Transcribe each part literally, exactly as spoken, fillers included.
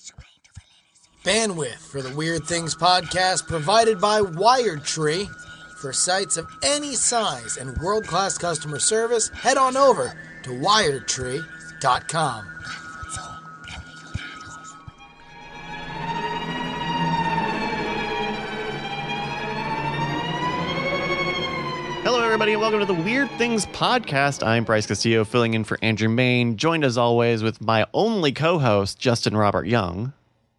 Bandwidth for the Weird Things podcast provided by WiredTree. For sites of any size and world-class customer service, head on over to wired tree dot com. Hello, everybody, and welcome to the Weird Things podcast. I'm Bryce Castillo, filling in for Andrew Main, joined as always with my only co-host, Justin Robert Young.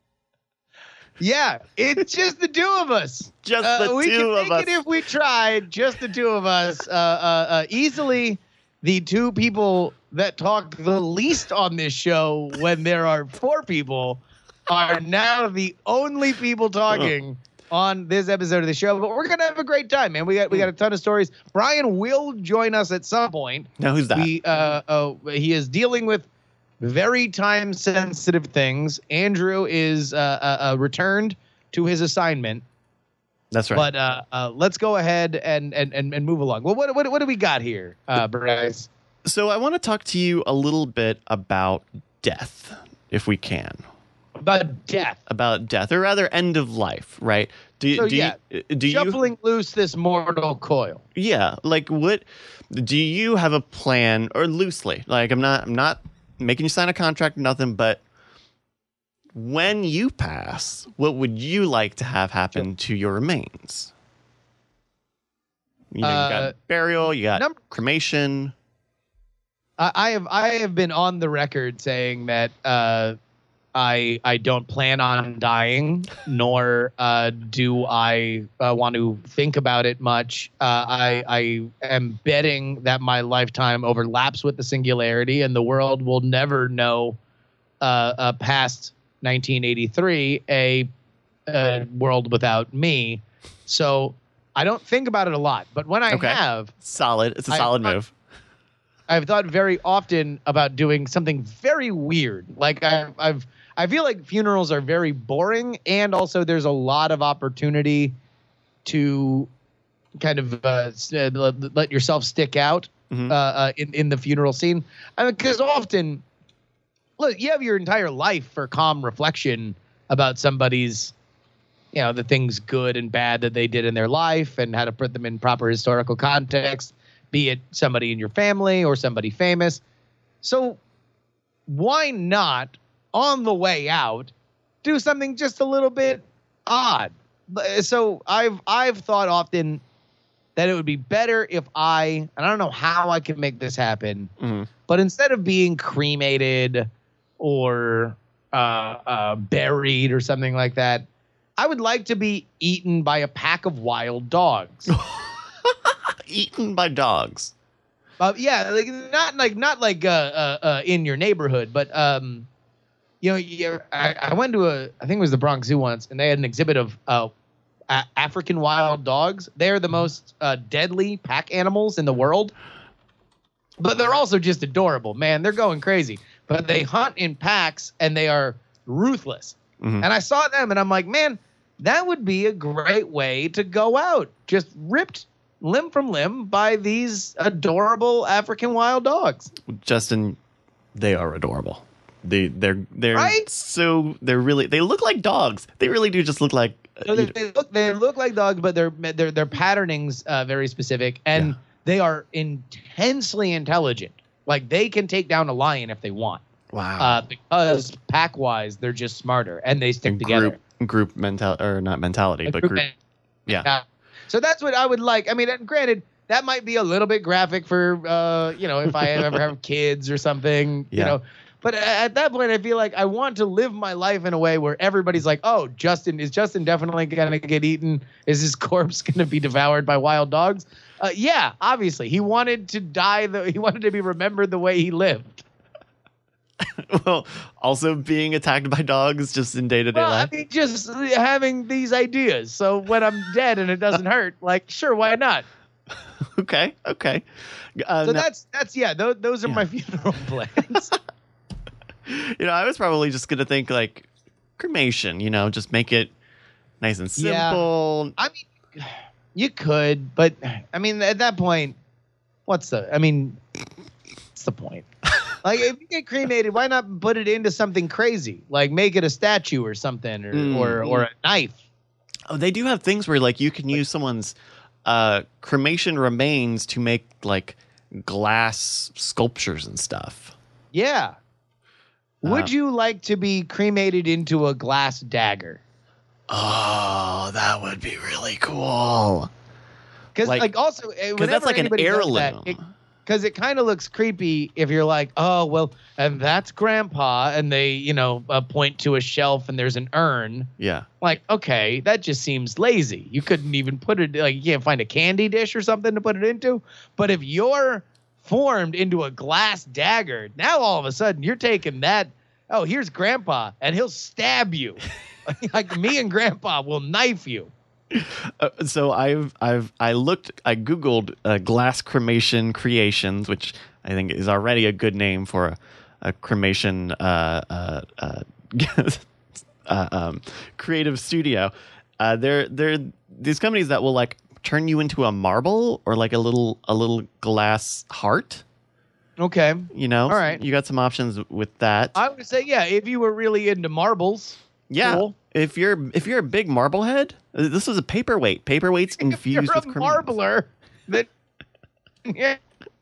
Yeah, it's just the two of us. Just uh, the we two can of make us. It if we tried, just the two of us. Uh, uh, uh, easily the two people that talk the least on this show when there are four people are now the only people talking on this episode of the show. But we're gonna have a great time, man. We got we got a ton of stories. Brian will join us at some point. Now, who's that? We uh, uh he is dealing with very time sensitive things. Andrew is uh, uh, uh returned to his assignment. That's right. But uh, uh let's go ahead and and and, and move along. Well, what what what do we got here, uh, Bryce? So I want to talk to you a little bit about death, if we can. About death. About death, or rather, end of life, right? Do, So, do yeah, you do Shuffling you loose this mortal coil. yeah, like what do you have a plan, or loosely? Like I'm not I'm not making you sign a contract, nothing, but when you pass, what would you like to have happen to your remains? You know, you Uh, got burial, you got number- cremation. I, I have I have been on the record saying that uh, I I don't plan on dying, nor uh, do I uh, want to think about it much. Uh, I I am betting that my lifetime overlaps with the singularity, and the world will never know uh, uh, past nineteen eighty-three a, a world without me. So I don't think about it a lot, but when I Okay. have, Solid. It's a I- solid I- move. I've thought very often about doing something very weird. Like I, I've, I feel like funerals are very boring, and also there's a lot of opportunity to kind of uh, s- uh, let, let yourself stick out Mhm. uh, uh, in in the funeral scene. I mean, because often, look, you have your entire life for calm reflection about somebody's, you know, the things good and bad that they did in their life and how to put them in proper historical context, be it somebody in your family or somebody famous. So why not, on the way out, do something just a little bit odd? So I've I've thought often that it would be better if I, and I don't know how I can make this happen, Mhm. but instead of being cremated or uh, uh, buried or something like that, I would like to be eaten by a pack of wild dogs. Eaten by dogs. Uh, yeah, like not like not like uh, uh, uh, in your neighborhood, but um, you know, you, I, I went to a, I think it was the Bronx Zoo once, and they had an exhibit of uh, a- African wild dogs. They're the most uh, deadly pack animals in the world, but they're also just adorable, man. They're going crazy, but they hunt in packs and they are ruthless. Mhm. And I saw them, and I'm like, man, that would be a great way to go out, just ripped limb from limb by these adorable African wild dogs. Justin, they are adorable. They they're they're Right? so they're really they look like dogs. They really do just look like uh, So they, you know- they look they look like dogs, but their their their patterning's uh, very specific, and Yeah. they are intensely intelligent. Like they can take down a lion if they want, wow. uh, because pack wise they're just smarter and they stick And together. Group group mental or not mentality, A but group group. men- Yeah. Yeah. So that's what I would like. I mean, and granted, that might be a little bit graphic for, uh, you know, if I ever have kids or something, Yeah. you know. But at that point, I feel like I want to live my life in a way where everybody's like, oh, Justin, is Justin definitely going to get eaten? Is his corpse going to be devoured by wild dogs? Uh, yeah, obviously. He wanted to die. The, he wanted to be remembered the way he lived. Well, also being attacked by dogs just in day to day Well, I life. mean, just having these ideas. So when I'm dead and it doesn't hurt, like, sure, why not? Okay, okay. Uh, So now- that's that's yeah. Those those are Yeah. my funeral plans. you know, I was probably just gonna think like cremation. You know, just make it nice and Yeah. simple. I mean, you could, but I mean, at that point, what's the? I mean, what's the point? Like, if you get cremated, why not put it into something crazy? Like, make it a statue or something, or Mm. or, or a knife. Oh, they do have things where like you can use someone's uh, cremation remains to make like glass sculptures and stuff. Yeah. Would Uh, you like to be cremated into a glass dagger? Oh, that would be really cool. Because Like- like, also, Because that's like an heirloom. Because it kind of looks creepy if you're like, oh well, and that's Grandpa, and they, you know, uh, point to a shelf and there's an urn. Yeah. Like, okay, that just seems lazy. You couldn't even put it, like, you can't find a candy dish or something to put it into. But if you're formed into a glass dagger, now all of a sudden you're taking that. Oh, here's Grandpa, and he'll stab you. Like, me and Grandpa will knife you. Uh, so I've I've I looked I googled uh, glass cremation creations, which I think is already a good name for a, a cremation uh, uh, uh, uh, um, creative studio. Uh, they're they're these companies that will like turn you into a marble or like a little a little glass heart. Okay. You know, All right. You got some options with that. I would say, yeah, if you were really into marbles. yeah. Cool. If you're if you're a big marblehead, uh, this is a paperweight. Paperweights infused You're with a cremation. marbler. That, yeah.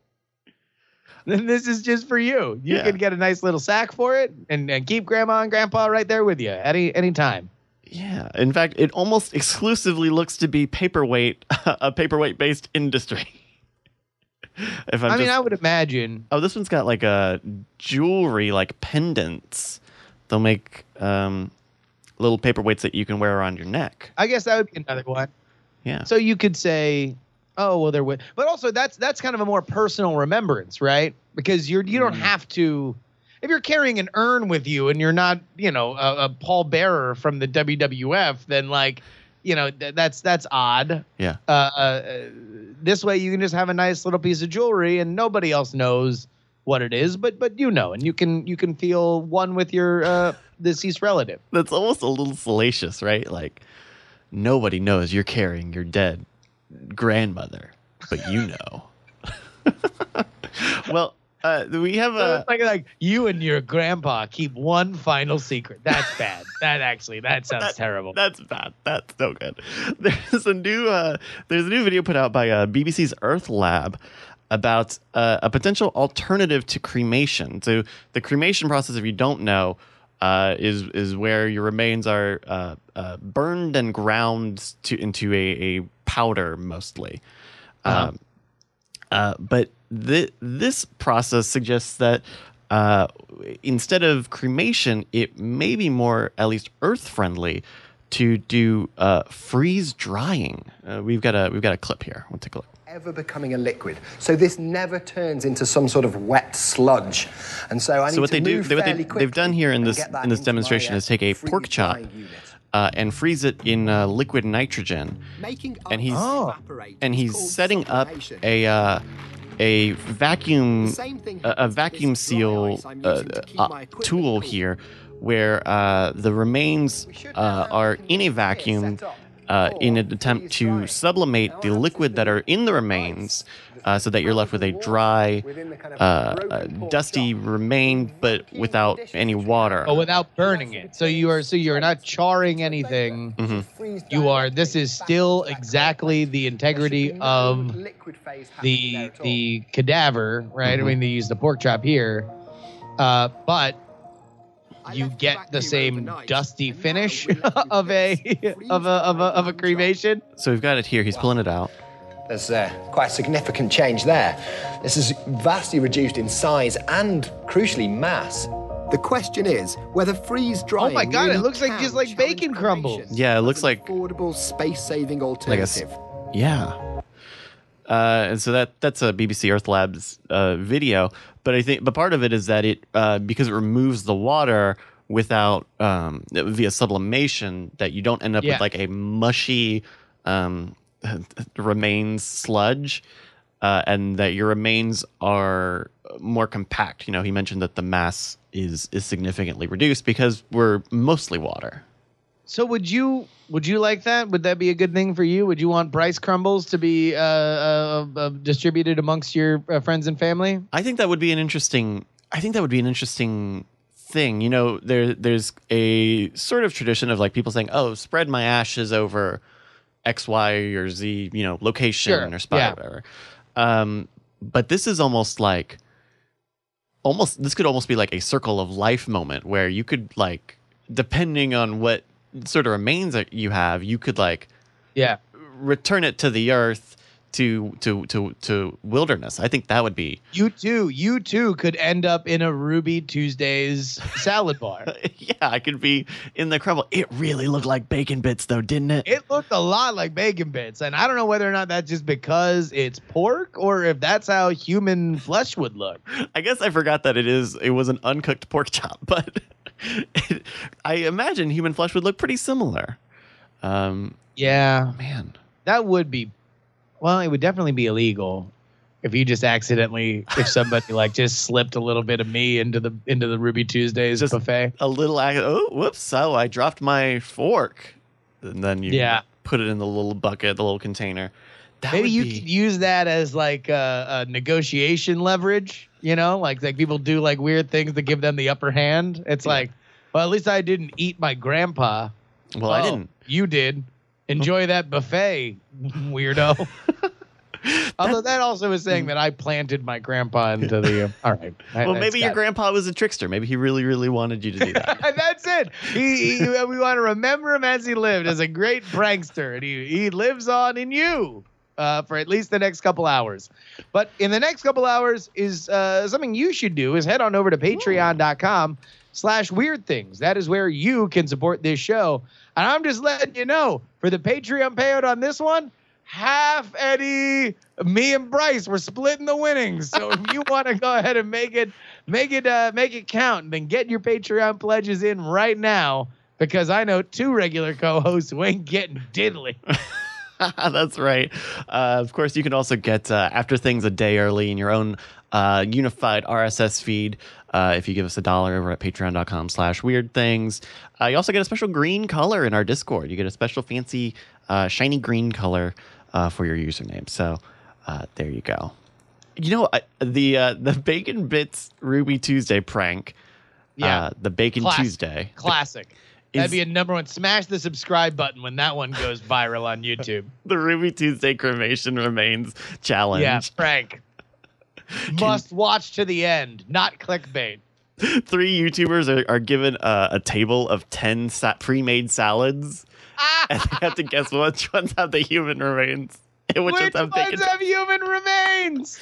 Then this is just for you. You Yeah. can get a nice little sack for it and, and keep Grandma and Grandpa right there with you any any time. Yeah. In fact, it almost exclusively looks to be paperweight, a paperweight based industry. if I'm I mean, just- I would imagine. oh, this one's got like a jewelry, like pendants. They'll make um, little paperweights that you can wear around your neck. I guess that would be another one. Yeah. So you could say, oh well, they're with, but also that's that's kind of a more personal remembrance, right? Because you're you don't Mm. have to. If you're carrying an urn with you and you're not, you know, a, a pallbearer from the W W F, then like, you know, th- that's that's odd. Yeah. Uh, uh, this way you can just have a nice little piece of jewelry and nobody else knows what it is, but but you know, and you can you can feel one with your uh, deceased relative. That's almost a little salacious, right? Like nobody knows you're carrying your dead grandmother, but you know. well, uh, we have So a. it's like like you and your grandpa keep one final secret. That's bad. that actually that sounds That- terrible. That's bad. That's no good. There's a new uh, there's a new video put out by uh, B B C's Earth Lab about uh, a potential alternative to cremation. So the cremation process, if you don't know, uh, is is where your remains are uh, uh, burned and ground to into a, a powder mostly. Uh-huh. Um, uh, but th- this process suggests that uh, instead of cremation, it may be more, at least earth friendly, to do uh, freeze drying. Uh, we've got a we've got a clip here. We'll take a look. Ever becoming a liquid, so this never turns into some sort of wet sludge. And so I need So what to they do, move they, what they, fairly they've done here in quickly this and get that in this into demonstration my, uh, is take a pork chop freeze-drying unit. uh, and freeze it in uh, liquid nitrogen, Making and he's Oh. evaporate and is he's called setting up sublimation. a uh, a vacuum The same thing a, a happens to vacuum this dry seal ice I'm uh, using to keep uh, my equipment tool cool. here, where uh, the remains uh, are in a vacuum uh, in an attempt to sublimate the liquid that are in the remains, uh, so that you're left with a dry, uh, uh, dusty remain, but without any water. But without burning it. So you are so you're not charring anything. Mm-hmm. You are this is still exactly the integrity of the the cadaver, right? I mean they use the pork chop here. Uh, but you get the same dusty finish of a of a of a of a cremation. So we've got it here. He's pulling it out. There's uh, quite a significant change there. This is vastly reduced in size and, crucially, mass. The question is whether freeze drying. Oh my God, it really looks like can just like challenge bacon crumbles. cremation Yeah, it as looks an like- affordable, space-saving Like a s- alternative. Yeah. Uh, and so that that's a B B C Earth Labs uh, video, but I think but part of it is that it uh, because it removes the water without um, via sublimation, that you don't end up Yeah. with like a mushy um, remains sludge, uh, and that your remains are more compact. You know, he mentioned that the mass is is significantly reduced because we're mostly water. So would you would you like that? Would that be a good thing for you? Would you want Bryce crumbles to be uh, uh, uh, distributed amongst your uh, friends and family? I think that would be an interesting. I think that would be an interesting thing. You know, there there's a sort of tradition of like people saying, "Oh, spread my ashes over X, Y, or Z, you know, location Sure. or spot Yeah. or whatever." Um, but this is almost like, almost this could almost be like a circle of life moment where you could like, depending on what sort of remains that you have, you could like Yeah. return it to the earth. To, to to to wilderness. I think that would be You too. You too could end up in a Ruby Tuesdays salad bar. yeah, I could be in the crumble. It really looked like bacon bits though, didn't it? It looked a lot like bacon bits, and I don't know whether or not that's just because it's pork or if that's how human flesh would look. I guess I forgot that it is it was an uncooked pork chop, but it, I imagine human flesh would look pretty similar. Um Yeah, man. that would be. Well, it would definitely be illegal if you just accidentally, if somebody like just slipped a little bit of me into the into the Ruby Tuesdays Just- buffet. A little ac- oh whoops, so I dropped my fork. And then you Yeah. put it in the little bucket, the little container. That Maybe would you be, could use that as like a, a negotiation leverage. You know, like like people do like weird things to give them the upper hand. It's Yeah. like, well, at least I didn't eat my grandpa. well, I Oh, didn't. You did. Enjoy that buffet, weirdo. Although that also is saying that I planted my grandpa into the. Uh, all right. Well, That's maybe your got- grandpa was a trickster. Maybe he really, really wanted you to do that. That's it. He, he, we want to remember him as he lived as a great prankster, and he, he lives on in you uh, for at least the next couple hours. But in the next couple hours is uh, something you should do is head on over to patreon.com slash weird things. That is where you can support this show. And I'm just letting you know, for the Patreon payout on this one, half Eddie, me and Bryce, we're splitting the winnings. So if you want to go ahead and make it, make it, uh, make it count, then get your Patreon pledges in right now, because I know two regular co-hosts who ain't getting diddly. That's right. Uh, of course, you can also get uh, After Things a day early in your own uh, unified R S S feed uh, if you give us a dollar over at patreon.com slash weird things. Uh, you also get a special green color in our Discord. You get a special fancy uh, shiny green color uh, for your username. So uh, there you go. You know, I, the uh, the Bacon Bits Ruby Tuesday prank, Yeah. uh, the Bacon Classic. Tuesday. Classic. Is- That'd be a number one. Smash the subscribe button when that one goes viral on YouTube. The Ruby Tuesday cremation remains challenge. Yeah, Frank. Must watch to the end, not clickbait. Three YouTubers are, are given a, a table of ten sa- pre-made salads, and they have to guess which ones have the human remains and which, Which ones have ones bacon. have human remains?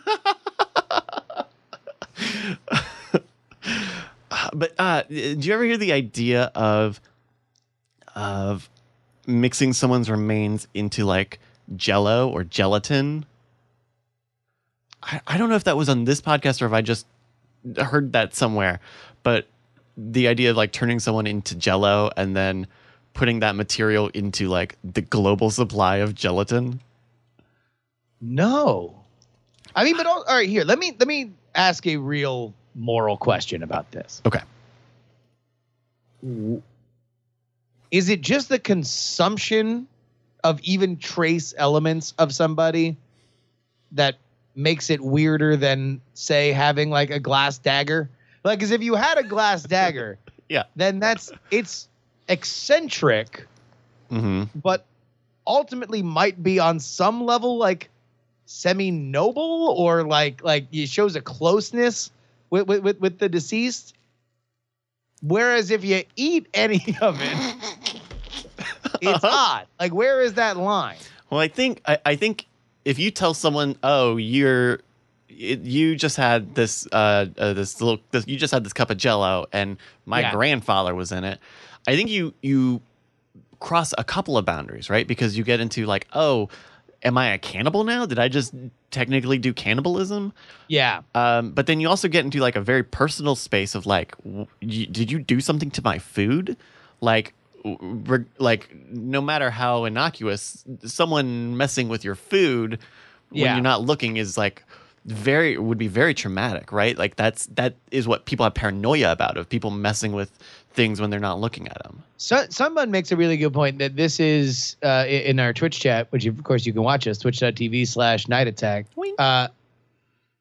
But uh, do you ever hear the idea of of mixing someone's remains into like Jello or gelatin? I, I don't know if that was on this podcast or if I just heard that somewhere, but the idea of like turning someone into Jello and then putting that material into like the global supply of gelatin. No. I mean, but all, all right, here, let me let me ask a real moral question about this. Okay. Is it just the consumption of even trace elements of somebody that makes it weirder than, say, having like a glass dagger? Like, because if you had a glass dagger, Yeah. then that's it's eccentric, Mm-hmm. but ultimately might be on some level like semi-noble, or like like it shows a closeness with with, with, with the deceased. Whereas if you eat any of it, it's odd. Like, where is that line? Well, I think I, I think if you tell someone, "Oh, you're it, you just had this uh, uh this little this, you just had this cup of Jello, and my Yeah. grandfather was in it," I think you you cross a couple of boundaries, right? Because you get into like, "Oh, am I a cannibal now? Did I just technically do cannibalism?" Yeah. Um, but then you also get into like a very personal space of like, w- y- did you do something to my food? Like, w- re- like no matter how innocuous, someone messing with your food when Yeah. you're not looking is like very would be very traumatic, right? Like that's that is what people have paranoia about, of people messing with things when they're not looking at them. So, someone makes a really good point that this is uh, i- in our Twitch chat, which of course you can watch us, twitch.tv slash night attack. Wink. Uh,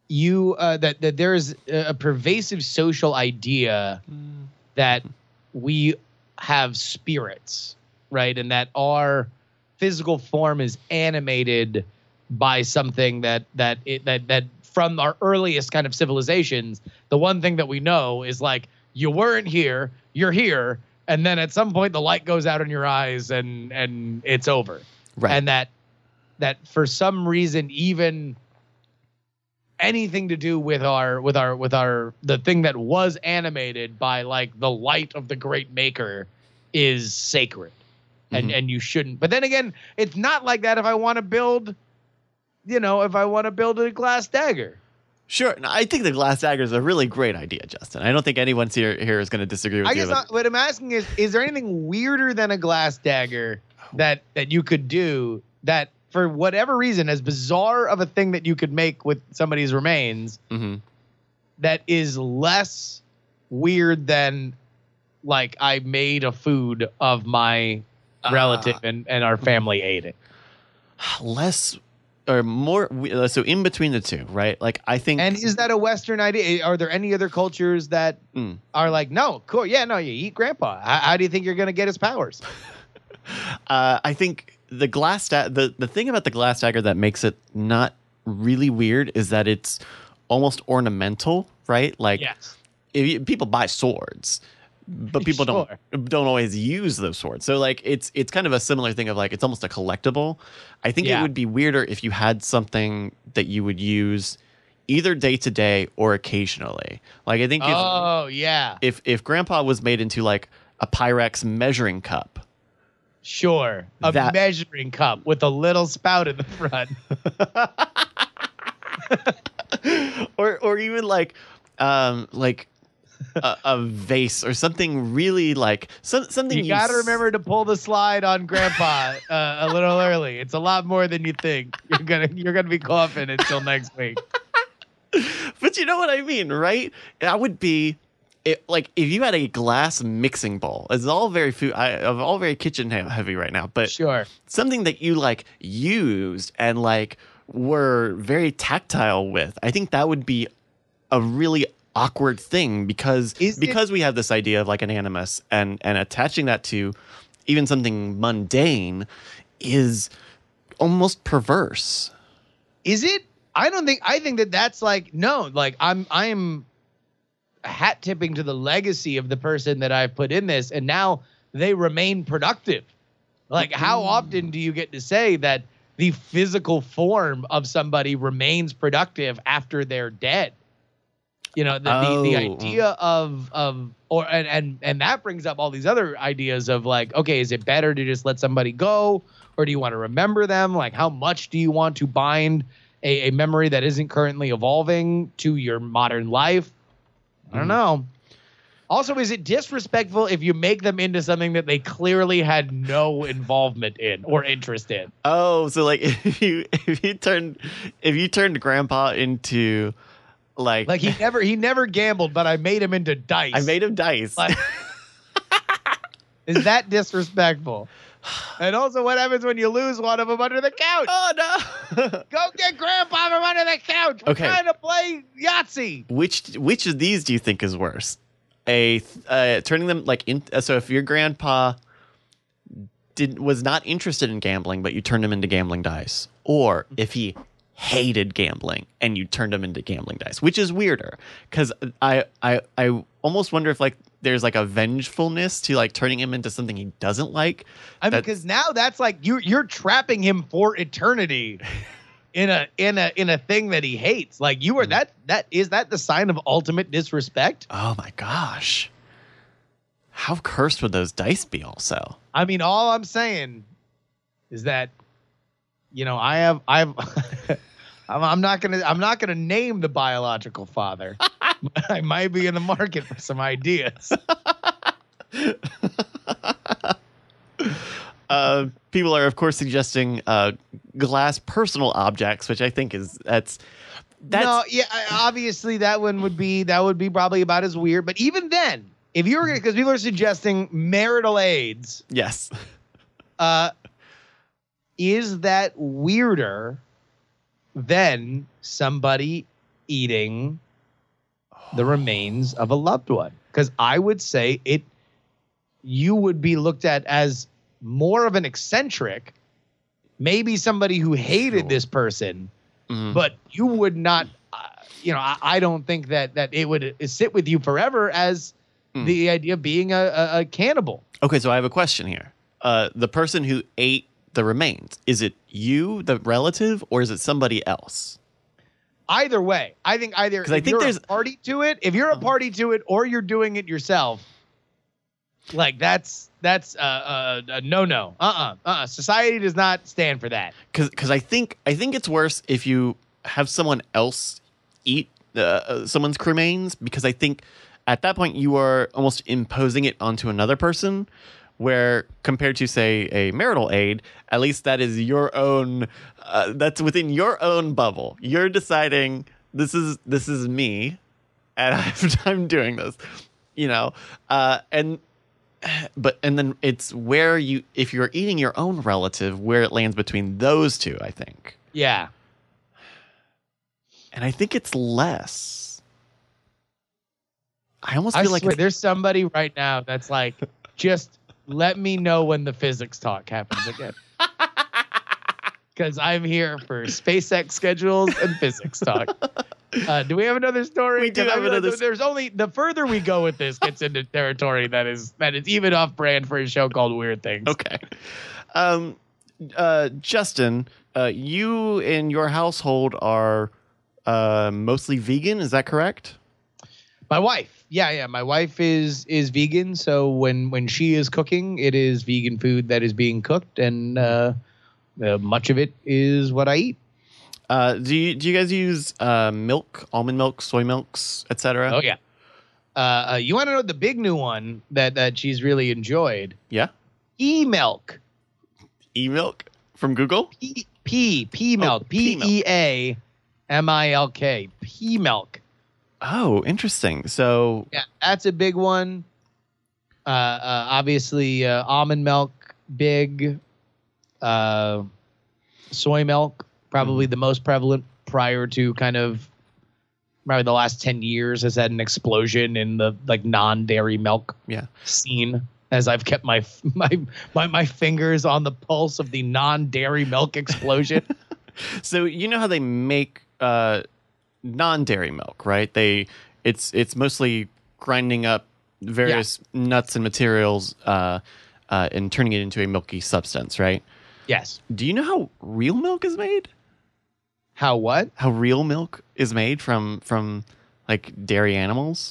you uh, that that there is a pervasive social idea that we have spirits, right, and that our physical form is animated by something that that it, that that from our earliest kind of civilizations, the one thing that we know is like you weren't here, you're here, and then at some point the light goes out in your eyes and and it's over. Right. And that that for some reason even anything to do with our with our with our the thing that was animated by like the light of the great maker is sacred. And Mhm. and you shouldn't. But then again, it's not like that if I want to build, you know, if I want to build a glass dagger. Sure. No, I think the glass dagger is a really great idea, Justin. I don't think anyone here here is going to disagree with I you. guess about- not, what I'm asking is, is there anything weirder than a glass dagger that that you could do that for whatever reason, as bizarre of a thing that you could make with somebody's remains, Mhm. that is less weird than like I made a food of my relative and, and our family ate it. less or more uh, so in between the two, right? Like I think And is that a Western idea? Are there any other cultures that Mm. are like, no, cool, yeah, no, you eat grandpa. How, how do you think you're going to get his powers? uh, I think the glass da- the the thing about the glass dagger that makes it not really weird is that it's almost ornamental, right? Like Yes. if you, people buy swords, but people Sure. don't don't always use those swords. So like it's it's kind of a similar thing of like it's almost a collectible. I think Yeah. it would be weirder if you had something that you would use either day to day or occasionally. Like I think if Oh, yeah. if if Grandpa was made into like a Pyrex measuring cup, Sure. A That- measuring cup with a little spout in the front. or or even like um like a, a vase or something really like some, something You got to s- remember to pull the slide on grandpa uh, a little early. It's a lot more than you think. You're going to you're going to be coughing until next week. But you know what I mean, right? That would be it, like if you had a glass mixing bowl. It's all very food. I, I'm all very kitchen he- heavy right now, but Sure. something that you like used and like were very tactile with. I think that would be a really awkward thing because Is it- because we have this idea of like an animus and and attaching that to even something mundane is almost perverse. Is it? I don't think. I think that that's like no. Like I'm. I'm hat tipping to the legacy of the person that I've put in this, and now they remain productive. Like, how often do you get to say that the physical form of somebody remains productive after they're dead? You know, the the, the Oh. idea of of or and, and and that brings up all these other ideas of like, okay, is it better to just let somebody go, or do you want to remember them? Like, how much do you want to bind a, a memory that isn't currently evolving to your modern life? I don't know. Also, is it disrespectful if you make them into something that they clearly had no involvement in or interest in? Oh, so like if you if you turned if you turned Grandpa into like Like he never he never gambled, but I made him into dice. I made him dice. Like, is that disrespectful? And also, what happens when you lose one of them under the couch? Oh no! Go get Grandpa from under the couch. We're Okay. trying to play Yahtzee. which which of these do you think is worse? A uh, turning them like in, uh, so if your grandpa did was not interested in gambling, but you turned him into gambling dice, or if he hated gambling and you turned him into gambling dice, which is weirder because I I I almost wonder if like there's like a vengefulness to like turning him into something he doesn't like. I mean, That- because now that's like you you're trapping him for eternity in a in a in a thing that he hates. Like you are that that is that the sign of ultimate disrespect? Oh my gosh, how cursed would those dice be? Also, I mean, all I'm saying is that you know I have I have I'm, I'm not gonna I'm not gonna name the biological father. I might be in the market for some ideas. uh, people are of course suggesting uh, glass personal objects, which I think is that's that's no, yeah, I- obviously that one would be that would be probably about as weird. But even then, if you were because people are suggesting marital aids, yes. uh, is that weirder than somebody eating the remains of a loved one. Because I would say it, you would be looked at as more of an eccentric, maybe somebody who hated Sure. this person, Mhm. but you would not, uh, you know, I, I don't think that that it would uh, sit with you forever as Mm. the idea of being a, a, a cannibal. Okay, so I have a question here. Uh, the person who ate the remains, is it you, the relative, or is it somebody else? Either way, I think either 'Cause I if think you're there's- a party to it, if you're a party to it, or you're doing it yourself, like that's that's uh, uh, a no no. Uh uh-uh, uh uh. Society does not stand for that. Because because I think I think it's worse if you have someone else eat uh, uh, someone's cremains, because I think at that point you are almost imposing it onto another person. Where compared to say a marital aid, at least that is your own. Uh, that's within your own bubble. You're deciding this is this is me, and I'm, I'm doing this. You know, uh, and but and then it's where you if you're eating your own relative, where it lands between those two. I think. Yeah. And I think it's less. I almost I feel like swear, it's, there's somebody right now that's like, just let me know when the physics talk happens again. Because I'm here for SpaceX schedules and physics talk. Uh, do we have another story? We do 'Cause I have feel like another s- There's only the further we go with this gets into territory that is that is even off brand for a show called Weird Things. okay. Um, uh, Justin, uh, you and your household are uh, mostly vegan. Is that correct? My wife, yeah, yeah, my wife is is vegan, so when when she is cooking, it is vegan food that is being cooked, and uh, uh, much of it is what I eat. Uh, do you do you guys use uh, milk, almond milk, soy milks, et cetera? Oh yeah. Uh, uh, you want to know the big new one that that she's really enjoyed? Yeah. E milk. E milk from Google. P P P milk. Oh, pea P E A M I L K. P milk. Oh, interesting. So Yeah, that's a big one. Uh, uh, obviously, uh, almond milk, big. Uh, soy milk, probably the most prevalent prior to kind of probably the last ten years has had an explosion in the like non-dairy milk yeah. scene. As I've kept my my my, my fingers on the pulse of the non-dairy milk explosion. So you know how they make uh, non-dairy milk, right? They it's it's mostly grinding up various nuts and materials uh, uh, and turning it into a milky substance, right? Yes. Do you know how real milk is made? How what? How real milk is made from from like dairy animals?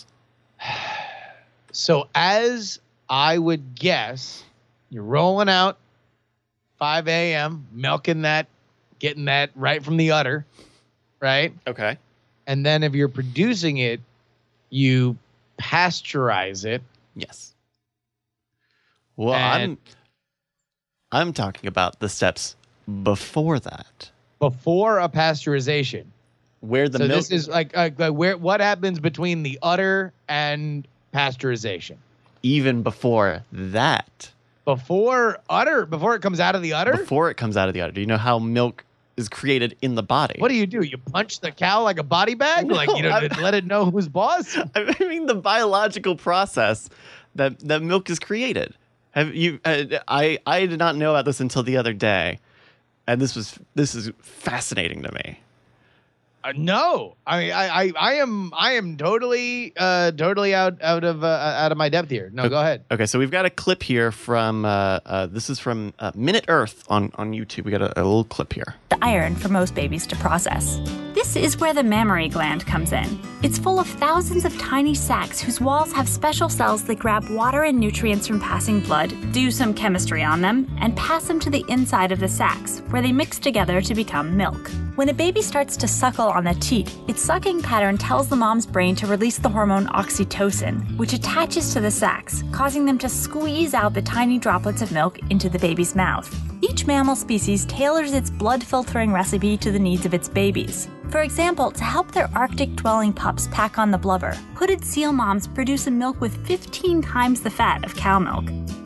So as I would guess, you're rolling out five a.m., milking that, getting that right from the udder, right? Okay. And then if you're producing it, you pasteurize it. Yes. Well, And- I'm I'm talking about the steps before that, Before a pasteurization. where the so milk this is like, like, like where what happens between the udder and pasteurization? even before that. Before udder, before it comes out of the udder? Before it comes out of the udder. Do you know how milk is created in the body? What do you do? You punch the cow like a body bag? No, like, you know, I'm- to let it know who's boss? I mean the biological process that that milk is created. Have you? Uh, I I did not know about this until the other day, and this was this is fascinating to me. Uh, no, I mean, I, I, I am, I am totally, uh, totally out, out of, uh, out of my depth here. No, go ahead. Okay, so we've got a clip here from uh, uh, this is from uh, Minute Earth on on YouTube. We got a, a little clip here. The iron for most babies to process. This is where the mammary gland comes in. It's full of thousands of tiny sacs whose walls have special cells that grab water and nutrients from passing blood, do some chemistry on them, and pass them to the inside of the sacs, where they mix together to become milk. When a baby starts to suckle on the teat, its sucking pattern tells the mom's brain to release the hormone oxytocin, which attaches to the sacs, causing them to squeeze out the tiny droplets of milk into the baby's mouth. Each mammal species tailors its blood-filtering recipe to the needs of its babies. For example, to help their Arctic-dwelling pups pack on the blubber, hooded seal moms produce a milk with fifteen times the fat of cow milk.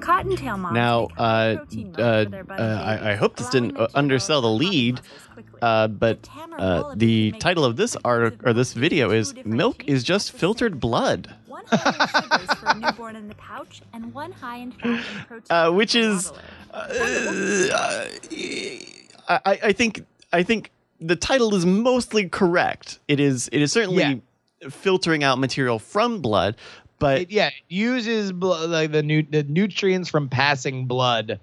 Cottontail moths Now, make high uh, protein milk uh, for their budding uh, I, I babies, hope this allowing didn't them uh, to undersell the develop body lead, muscles quickly. uh, but The tamer uh, wallaby the can make title of this different art kinds of or this milk video in is two different "Milk teats is at just the filtered same blood," time. One high in sugars for a newborn in the pouch, and one high in fat and protein uh, which for a is, waddler. uh, I, I think, I think the title is mostly correct. It is, it is certainly filtering out material from blood, but It, yeah, it uses blo- like the nu- the nutrients from passing blood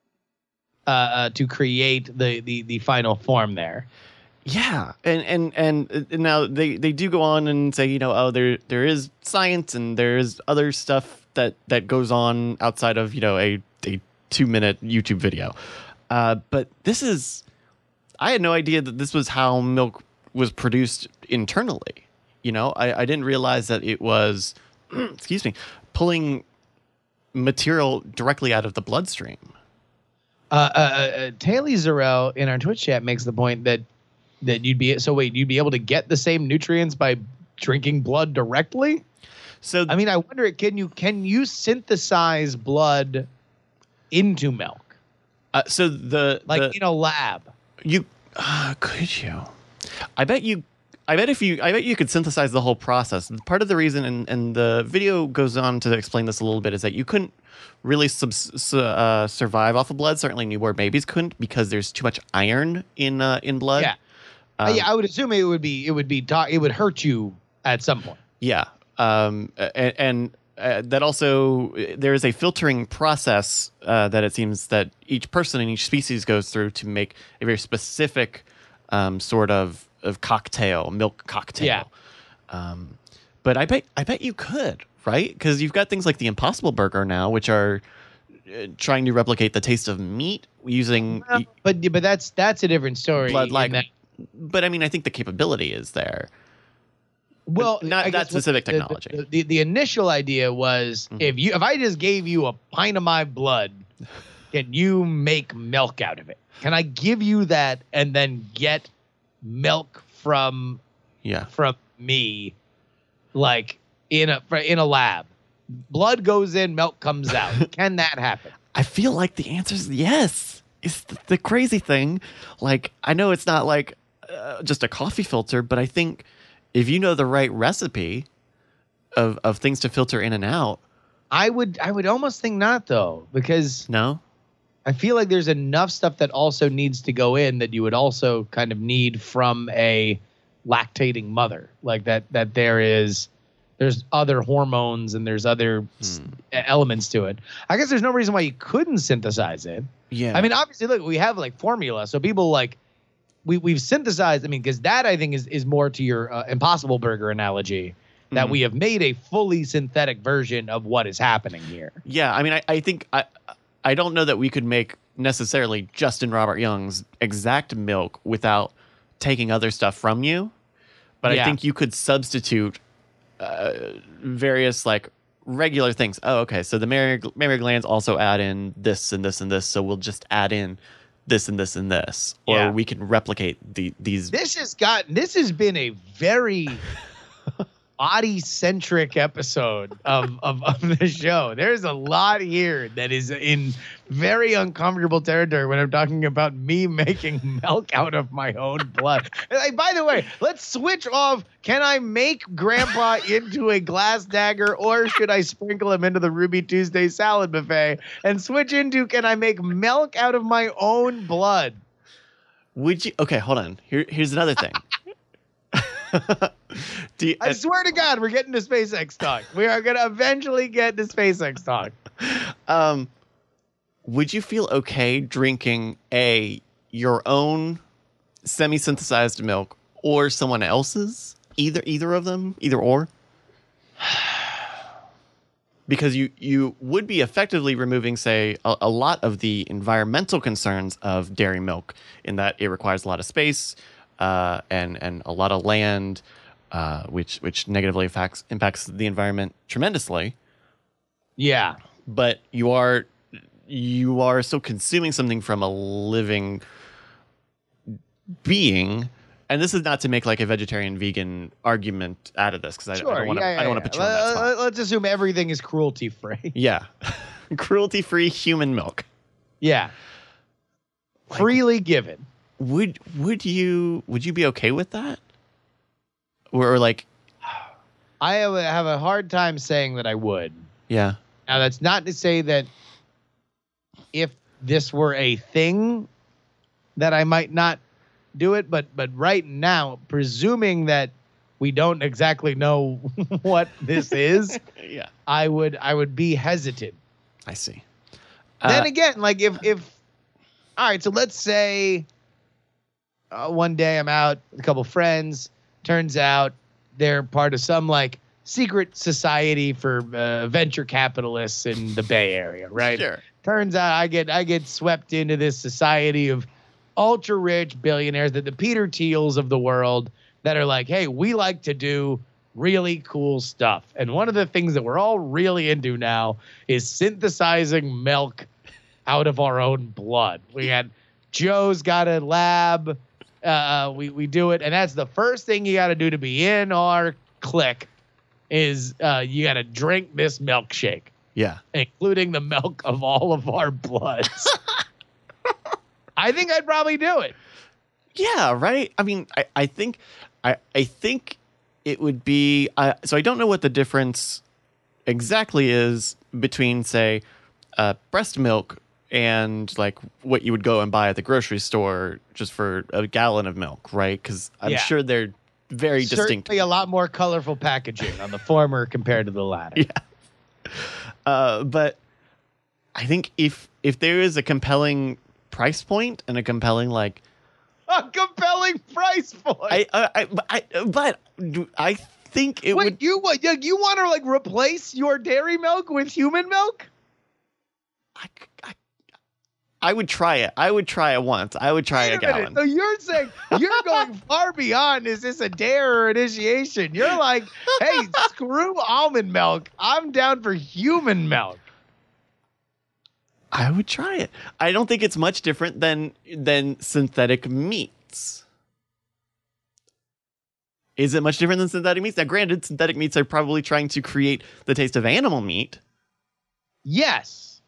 uh, uh, to create the, the the final form there. yeah, and and and uh, now they they do go on and say, you know, oh, there there is science and there is other stuff that that goes on outside of, you know, a a two minute YouTube video, uh, but this is, I had no idea that this was how milk was produced internally. You know, I, I didn't realize that it was, excuse me, pulling material directly out of the bloodstream. Uh, uh, uh, Taylor Zarel in our Twitch chat makes the point that that you'd be so wait you'd be able to get the same nutrients by drinking blood directly. So I mean, I wonder, can you can you synthesize blood into milk uh, so the like the, in a lab? you uh, could you? I bet you. I bet if you, I bet you could synthesize the whole process. Part of the reason, and, and the video goes on to explain this a little bit, is that you couldn't really sub, su, uh, survive off of blood. Certainly, newborn babies couldn't because there's too much iron in uh, in blood. Yeah, Um, uh, yeah. I would assume it would be it would be to- it would hurt you at some point. Yeah. Um, and and uh, that also, there is a filtering process uh, that it seems that each person in each species goes through to make a very specific um, sort of, of cocktail, milk cocktail. Yeah. Um, but I bet I bet you could, right? Because you've got things like the Impossible Burger now, which are uh, trying to replicate the taste of meat using. Well, but but that's that's a different story. Blood in like- that- But I mean, I think the capability is there. well, not I that guess what specific the- technology. The, the, the initial idea was Mhm. if you if I just gave you a pint of my blood, can you make milk out of it? Can I give you that and then get milk from Yeah. from me, like in a in a lab? Blood goes in, milk comes out. Can that happen? I feel like the answer is yes. It's the, the crazy thing. Like, I know it's not like uh, just a coffee filter, but I think if you know the right recipe of, of things to filter in and out, I would I would almost think not though, because no? I feel like there's enough stuff that also needs to go in that you would also kind of need from a lactating mother. Like that that there is there's other hormones and there's other s- elements to it. I guess there's no reason why you couldn't synthesize it. Yeah. I mean, obviously, look, we have like formula, so people like we we've synthesized. I mean, because that I think is is more to your uh, Impossible Burger analogy, that Mhm. we have made a fully synthetic version of what is happening here. yeah. I mean, I, I think I, I don't know that we could make necessarily Justin Robert Young's exact milk without taking other stuff from you. But I Yeah. think you could substitute uh, various like regular things. Oh, okay. So the mammary, mammary glands also add in this and this and this. So we'll just add in this and this and this, or Yeah. we can replicate the these. This has got this has been a very body centric episode of, of of the show. There's a lot here that is in very uncomfortable territory when I'm talking about me making milk out of my own blood. Like, by the way, let's switch off. Can I make Grandpa into a glass dagger, or should I sprinkle him into the Ruby Tuesday salad buffet? And switch into, can I make milk out of my own blood? Would you? Okay, hold on. Here, here's another thing. Do you, I swear to God, we're getting to SpaceX talk. We are going to eventually get to SpaceX talk. um, would you feel okay drinking a your own semi-synthesized milk or someone else's? Either either of them, either or. Because you you would be effectively removing, say, a, a lot of the environmental concerns of dairy milk, in that it requires a lot of space uh, and and a lot of land, uh, which which negatively affects impacts the environment tremendously. Yeah. But you are you are still consuming something from a living being. And this is not to make like a vegetarian vegan argument out of this, because I, I don't want to yeah, yeah, I don't want to yeah. put you on that Let- spot. Let's assume everything is cruelty free. Yeah. cruelty-free human milk. Yeah. Like, freely given. Would would you would you be okay with that? Or, or like, I have a, have a hard time saying that I would. yeah. Now, that's not to say that if this were a thing that I might not do it, but but right now, presuming that we don't exactly know what this is, Yeah. I would I would be hesitant. I see. Then Uh, again, like if if all right, so let's say uh, one day I'm out with a couple friends. Turns out they're part of some like secret society for uh, venture capitalists in the Bay Area, right? Sure. Turns out I get I get swept into this society of ultra rich billionaires, that the Peter Thiels of the world, that are like, hey, we like to do really cool stuff. And one of the things that we're all really into now is synthesizing milk out of our own blood. We had Joe's got a lab. Uh, we, we do it. And that's the first thing you got to do to be in our clique is uh, you got to drink this milkshake, Yeah. including the milk of all of our bloods. I think I'd probably do it. Yeah, right. I mean, I, I think, I, I think it would be. Uh, so I don't know what the difference exactly is between, say, uh, breast milk and like what you would go and buy at the grocery store just for a gallon of milk, right? Because I'm Yeah. sure they're very distinct. Certainly a lot more colorful packaging on the former compared to the latter. Yeah. Uh, but I think if if there is a compelling price point and a compelling like. A compelling price point. I, I, I, I, but I think it Wait, would. you what? You, you want to like replace your dairy milk with human milk? I, I, I would try it. I would try it once. I would try Wait a a minute. gallon. So you're saying you're going far beyond. Is this a dare or initiation? You're like, hey, screw almond milk. I'm down for human milk. I would try it. I don't think it's much different than than synthetic meats. Is it much different than synthetic meats? Now, granted, synthetic meats are probably trying to create the taste of animal meat. Yes.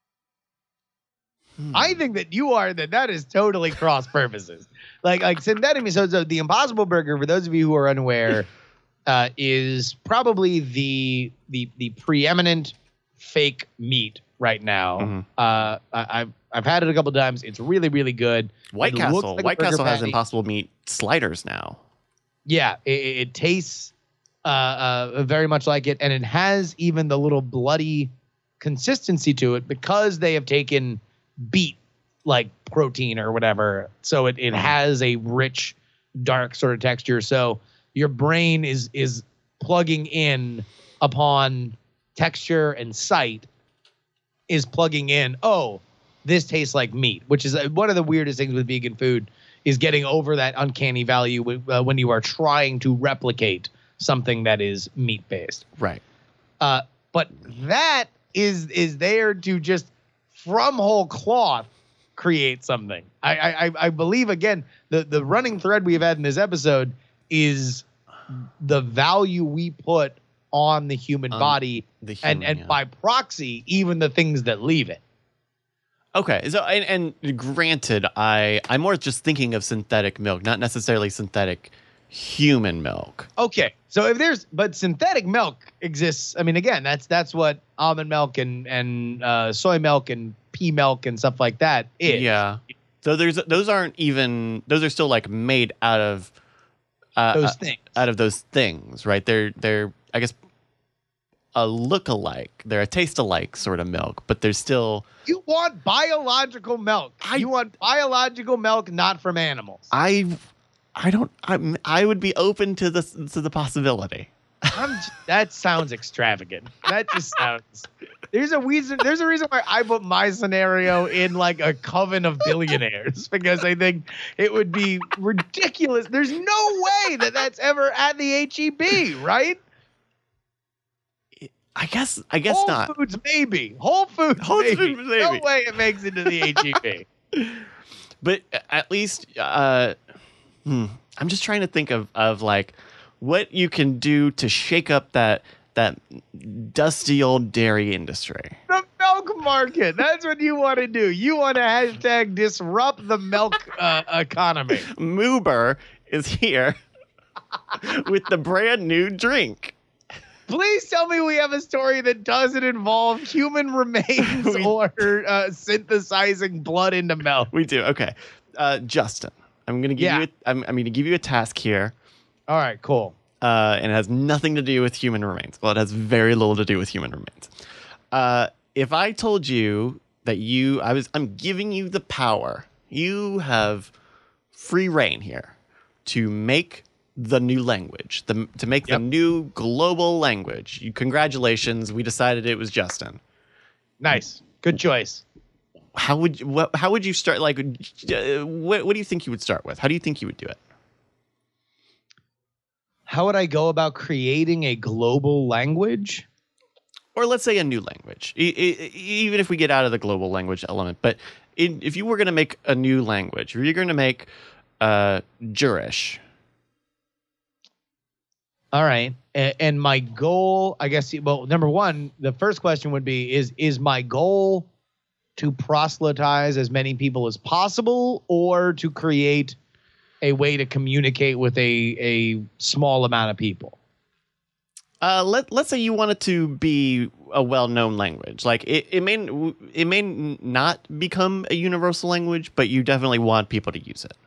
Hmm. I think that you are that that is totally cross purposes. Like like synthetic meat. So, so the Impossible Burger, for those of you who are unaware, uh, is probably the the the preeminent fake meat right now. Mhm. Uh, I, I've I've had it a couple times. It's really really good. White It Castle. looks like a White burger Castle has patty. Impossible Meat sliders now. Yeah, it, it it tastes uh, uh, very much like it, and it has even the little bloody consistency to it because they have taken beet like protein or whatever. So it, it has a rich, dark sort of texture. So your brain is is plugging in upon texture and sight is plugging in. Oh, this tastes like meat, which is uh, one of the weirdest things with vegan food. Is getting over that uncanny value uh, when you are trying to replicate something that is meat based. Right. Uh, but that is is there to just from whole cloth create something. I I, I believe again the the running thread we've had in this episode is the value we put on the human On body the human, and and yeah. by proxy even the things that leave it. Okay, so and, and granted, I I'm more just thinking of synthetic milk, not necessarily synthetic human milk. Okay, so if there's but synthetic milk exists. I mean, again, that's that's what almond milk and and uh, soy milk and pea milk and stuff like that is. Yeah. So there's those aren't even those are still like made out of uh, Those uh, things. out of those things, right? They're they're I guess a look-alike. They're a taste-alike sort of milk, but they're still. You want biological milk. I- you want biological milk, not from animals. I I don't I I would be open to the to the possibility. I'm j- that sounds extravagant. That just sounds. There's a reason. There's a reason why I put my scenario in like a coven of billionaires because I think it would be ridiculous. There's no way that that's ever at the H E B, right? I guess I guess Whole not. Foods maybe. Whole Foods Whole maybe. Foods, No maybe. way it makes it to the H E B. But at least uh, hmm, I'm just trying to think of of like what you can do to shake up that that dusty old dairy industry. The milk milk market. That's what you want to do. You want to hashtag disrupt the milk uh, economy. Moober is here with the brand new drink. Please tell me we have a story that doesn't involve human remains We- or uh, synthesizing blood into milk. We do. Okay. Uh, Justin, I'm going to give Yeah. you a, I'm, I'm going to give you a task here. All right, cool. Uh, and it has nothing to do with human remains. Well, it has very little to do with human remains. Uh, if I told you that you, I was, I'm giving you the power. You have free reign here to make the new language, the, to make Yep. the new global language. You, congratulations. We decided it was Justin. Nice. Good choice. How would you, what, how would you start? Like, uh, what, what do you think you would start with? How do you think you would do it? How would I go about creating a global language? Or let's say a new language, e- e- even if we get out of the global language element. But in, if you were going to make a new language, if you're going to make uh, Jurish. All right. And, and my goal, I guess, well, number one, the first question would be, is, is my goal to proselytize as many people as possible or to create a way to communicate with a, a small amount of people? Uh, let let's say you want it to be a well-known language. Like it, it may it may not become a universal language, but you definitely want people to use it,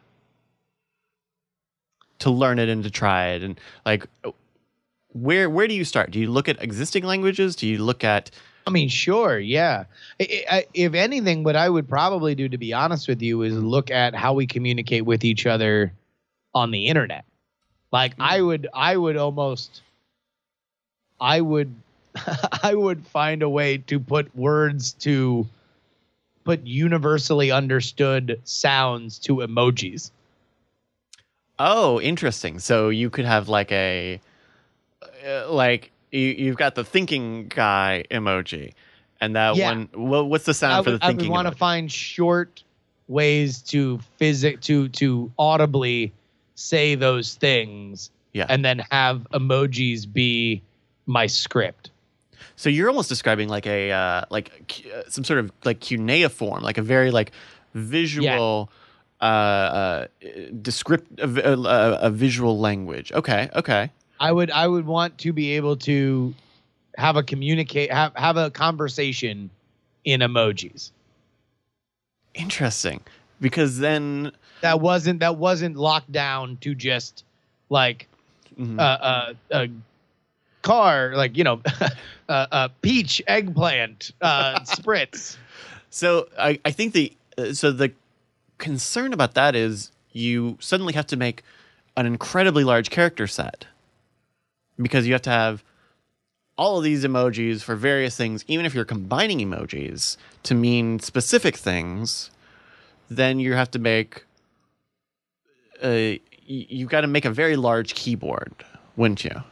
to learn it and to try it. And like, where where do you start? Do you look at existing languages? Do you look at I mean, sure, yeah. I, I, if anything, what I would probably do, to be honest with you, is look at how we communicate with each other on the internet. Like, I would, I would almost, I would, I would find a way to put words to, put universally understood sounds to emojis. Oh, interesting. So you could have like a, uh, like you, you've got the thinking guy emoji, and that Yeah. one. What, what's the sound I for would, the I would thinking? want to emoji? find short ways to physic to to audibly say those things, Yeah. and then have emojis be my script. So you're almost describing like a uh, like uh, some sort of like cuneiform, like a very like visual, uh, uh, descript a, a, a visual language. Okay, okay. I would I would want to be able to have a communicate have have a conversation in emojis. Interesting, because then That wasn't that wasn't locked down to just like mhm. uh, uh, a car, like, you know, uh, uh, peach, eggplant, uh, spritz. So I, I think the uh, so the concern about that is you suddenly have to make an incredibly large character set, because you have to have all of these emojis for various things. Even if you're combining emojis to mean specific things, then you have to make uh, y- you've got to make a very large keyboard, wouldn't you?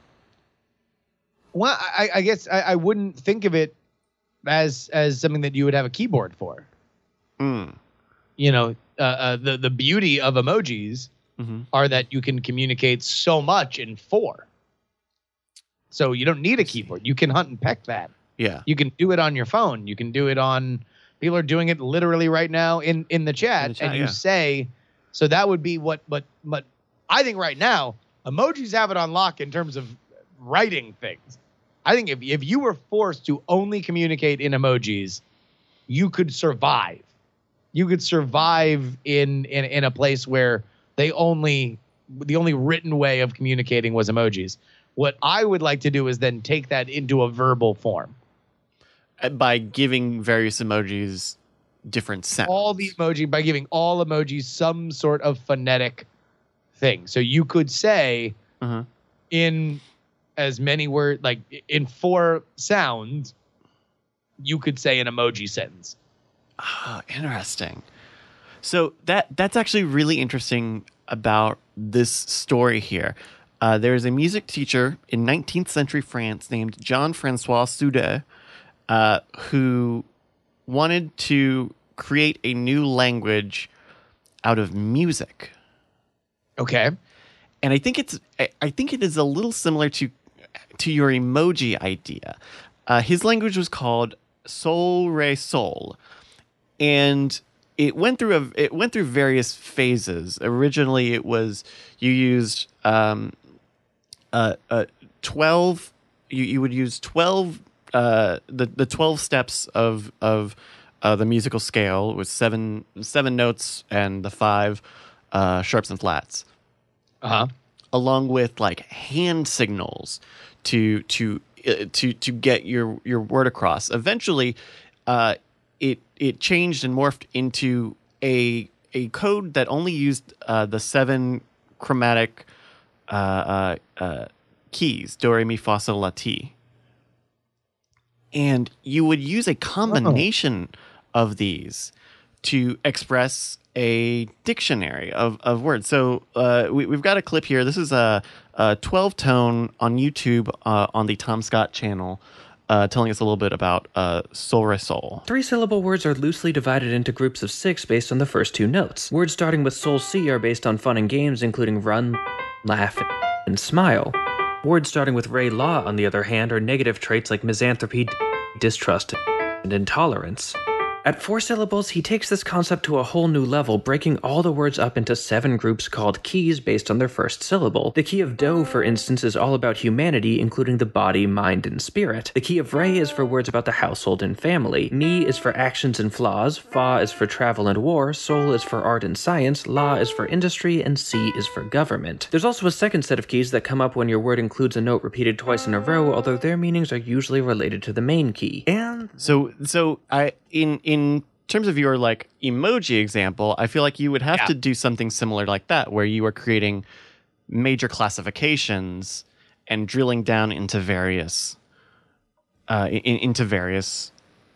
Well, I, I guess I, I wouldn't think of it as as something that you would have a keyboard for. Mm. You know, uh, uh, the the beauty of emojis hmm are that you can communicate so much in four. So you don't need a keyboard. You can hunt and peck that. Yeah. You can do it on your phone. You can do it on. People are doing it literally right now in in the chat, In the chat, and you yeah. say. So that would be what. But but I think right now emojis have it on lock in terms of writing things. I think if if you were forced to only communicate in emojis, you could survive. You could survive in in in a place where they only the only written way of communicating was emojis. What I would like to do is then take that into a verbal form. By giving various emojis different sounds. All the emoji by giving all emojis some sort of phonetic thing. So you could say Uh-huh. in as many words, like in four sounds, you could say an emoji sentence. Oh, interesting. So that that's actually really interesting about this story here. Uh, there is a music teacher in nineteenth century France named Jean-Francois Soudet, uh, who wanted to create a new language out of music. Okay. And I think it's I, I think it is a little similar to to your emoji idea. Uh, his language was called Sol Re Sol, and it went through a it went through various phases. Originally, it was you used um, uh, uh, twelve. You you would use twelve uh, the the twelve steps of of uh, the musical scale with seven seven notes and the five uh, sharps and flats, Uh-huh. along with like hand signals to to uh, to to get your your word across. Eventually, uh, it it changed and morphed into a a code that only used uh, the seven chromatic uh, uh, uh, keys: do, re, mi, fa, sol, la, ti. And you would use a combination oh. of these to express a dictionary of, of words. So uh, we, we've got a clip here. This is a, a twelve tone on YouTube uh, on the Tom Scott channel, uh, telling us a little bit about uh, Sol Re Sol. Three-syllable words are loosely divided into groups of six based on the first two notes. Words starting with Sol Si are based on fun and games, including run, laugh, and smile. Words starting with Re La, on the other hand, are negative traits like misanthropy, distrust, and intolerance. At four syllables, he takes this concept to a whole new level, breaking all the words up into seven groups called keys based on their first syllable. The key of Do, for instance, is all about humanity, including the body, mind, and spirit. The key of Re is for words about the household and family. Mi is for actions and flaws, Fa is for travel and war, Sol is for art and science, La is for industry, and Si is for government. There's also a second set of keys that come up when your word includes a note repeated twice in a row, although their meanings are usually related to the main key. And So so I in in In terms of your like emoji example, I feel like you would have Yeah. to do something similar like that, where you are creating major classifications and drilling down into various, uh, in, into various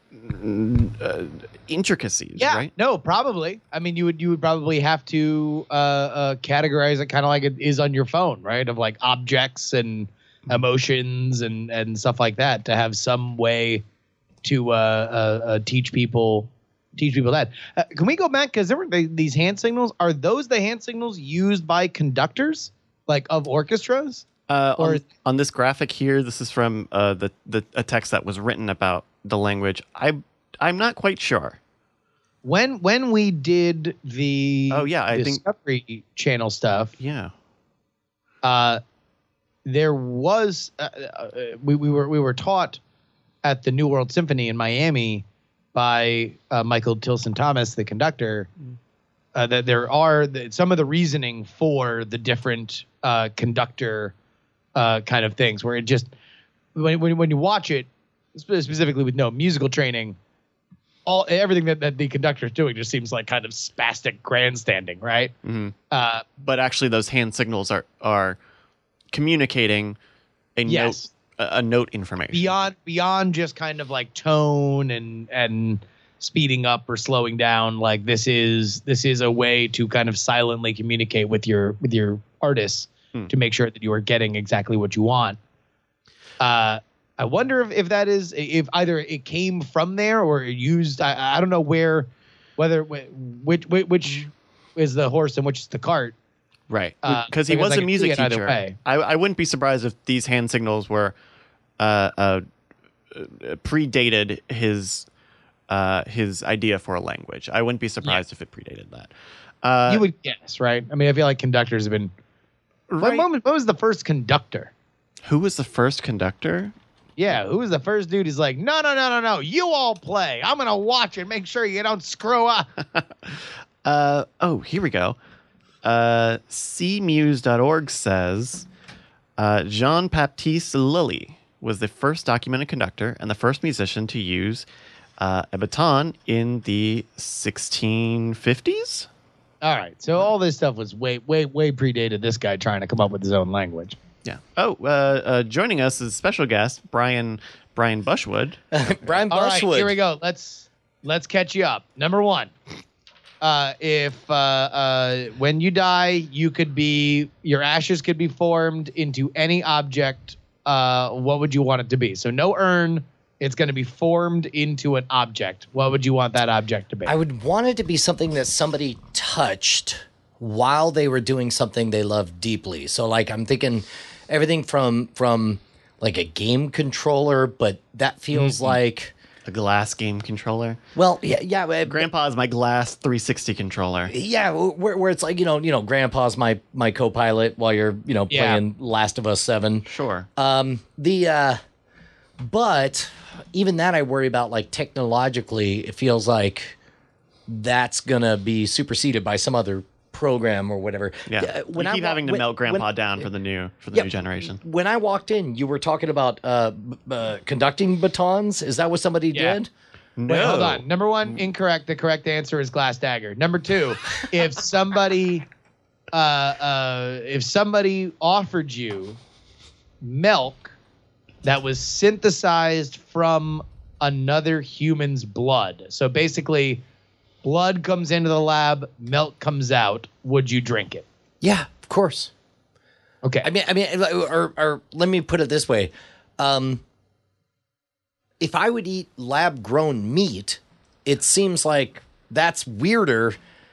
uh, intricacies. Yeah, right? no, probably. I mean, you would you would probably have to uh, uh, categorize it kind of like it is on your phone, right? Of like objects and emotions and and stuff like that to have some way to uh, uh, uh, teach people teach people that. Uh, can we go back because there were they, these hand signals? Are those the hand signals used by conductors, like of orchestras? Uh, Or- on, on this graphic here, this is from uh, the the a text that was written about the language. I I'm not quite sure. When when we did the Oh, yeah, I think- Discovery Channel stuff, Yeah. uh, there was uh, uh, we we were we were taught at the New World Symphony in Miami by uh, Michael Tilson Thomas, the conductor, uh, that there are the, some of the reasoning for the different uh, conductor uh, kind of things, where it just when when, when you watch it, spe- specifically with no musical training, all everything that, that the conductor is doing just seems like kind of spastic grandstanding, right? Mm-hmm. Uh, But actually, those hand signals are are communicating a Yes. note a, a note information. beyond beyond just kind of like tone and and speeding up or slowing down, like this is this is a way to kind of silently communicate with your with your artists Hmm. to make sure that you are getting exactly what you want. uh I wonder if, if that is if either it came from there or used. I, I don't know where whether which which which is the horse and which is the cart. Right. Uh, Because he because was I a can music see it either teacher. way. I, I wouldn't be surprised if these hand signals were uh, uh, uh, predated his uh, his idea for a language. I wouldn't be surprised if it predated that. Uh, You would guess, right? I mean, I feel like conductors have been. right. When, when was the first conductor? Who was the first conductor? Yeah, who was the first dude who's like, no, no, no, no, no, you all play. I'm going to watch and make sure you don't screw up. Uh, oh, here we go. Uh, c muse dot org says uh, Jean-Baptiste Lully was the first documented conductor and the first musician to use uh, a baton in the sixteen fifties. All right, so all this stuff was way, way, way predated this guy trying to come up with his own language. Yeah. Oh, uh, uh, joining us is special guest Brian Brian Bushwood. Brian All right, Bushwood. here we go. Let's let's catch you up. Number one, uh, if uh, uh, when you die, you could be your ashes could be formed into any object. Uh, what would you want it to be? So no urn. It's going to be formed into an object. What would you want that object to be? I would want it to be something that somebody touched while they were doing something they loved deeply. So like I'm thinking everything from from like a game controller, but that feels Mm-hmm. like A glass game controller. Well, yeah, yeah. uh, Grandpa is my glass three sixty controller. Yeah, where, where it's like, you know, you know, Grandpa's my my co-pilot while you're, you know, Yeah. playing Last of Us seven. Sure. Um, the uh, but even that I worry about. Like technologically, it feels like that's gonna be superseded by some other program or whatever. Yeah. Uh, When I keep wa- having to when- melt Grandpa when- down for the new for the Yeah, new generation. When I walked in, you were talking about uh, b- uh conducting batons. Is that what somebody Yeah. did? No. Wait, hold on. Number one, incorrect. The correct answer is glass dagger. Number two, if somebody, uh, uh, if somebody offered you milk that was synthesized from another human's blood, so basically, blood comes into the lab, milk comes out. Would you drink it? Yeah, of course. Okay. I mean, I mean, or, or let me put it this way: um, if I would eat lab-grown meat, it seems like that's weirder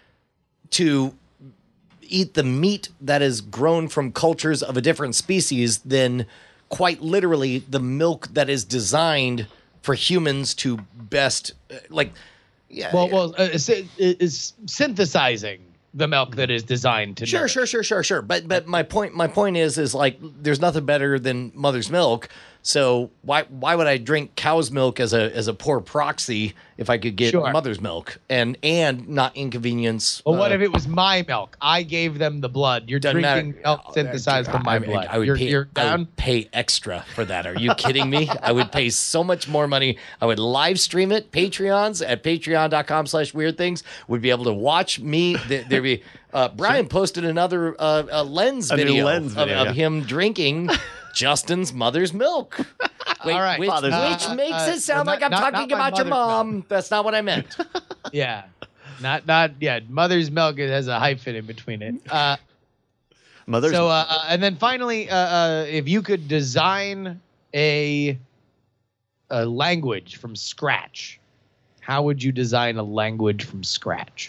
to eat the meat that is grown from cultures of a different species than quite literally the milk that is designed for humans to best, uh, like. Yeah. well, well, uh, is, is synthesizing the milk that is designed to. Sure, nourish. sure, sure, sure, sure. But but my point my point is is like there's nothing better than mother's milk. So why why would I drink cow's milk as a as a poor proxy if I could get Sure. mother's milk and and not inconvenience? Well, what uh, if it was my milk? I gave them the blood. You're doesn't drinking matter. milk synthesized from my I, blood. I would you're, pay, you're I down. would pay extra for that. Are you kidding me? I would pay so much more money. I would live stream it. Patreons at patreon.com slash weird things would be able to watch me. There, there'd be uh, Brian posted another uh, a lens A new video, lens of, video, of yeah. him drinking Justin's mother's milk. Wait, All right. which, Father's which milk. makes Uh, it sound not- like I'm not- talking not my about your mother's mom. That's not what I meant. Yeah, not not yeah. Mother's milk, it has a hyphen in between it. Uh, Mother's so uh, uh, and then finally, uh, uh, if you could design a a language from scratch, how would you design a language from scratch?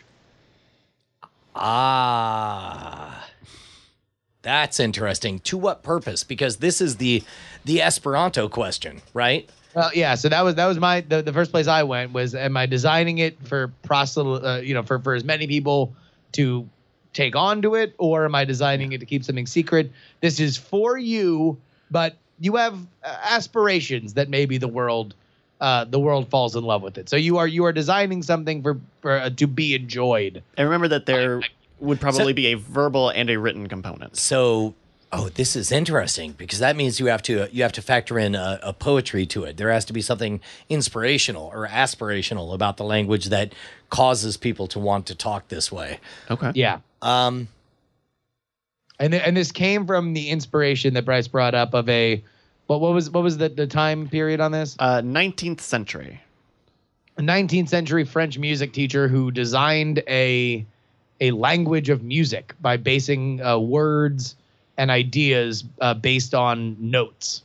Ah, that's interesting. To what purpose? Because this is the the Esperanto question, right? Well, yeah. So that was that was my the, the first place I went was, am I designing it for proselyte, uh, you know, for for as many people to take on to it, or am I designing it to keep something secret? This is for you, but you have uh, aspirations that maybe the world uh, the world falls in love with it. So you are you are designing something for for uh, to be enjoyed. and remember that there would probably So- be a verbal and a written component. So, oh, this is interesting because that means you have to you have to factor in a, a poetry to it. There has to be something inspirational or aspirational about the language that causes people to want to talk this way. Okay. Yeah. Um, And th- and this came from the inspiration that Bryce brought up of a what what was what was the, the time period on this? Uh, nineteenth century. A nineteenth century French music teacher who designed a a language of music by basing uh, words and ideas uh, based on notes.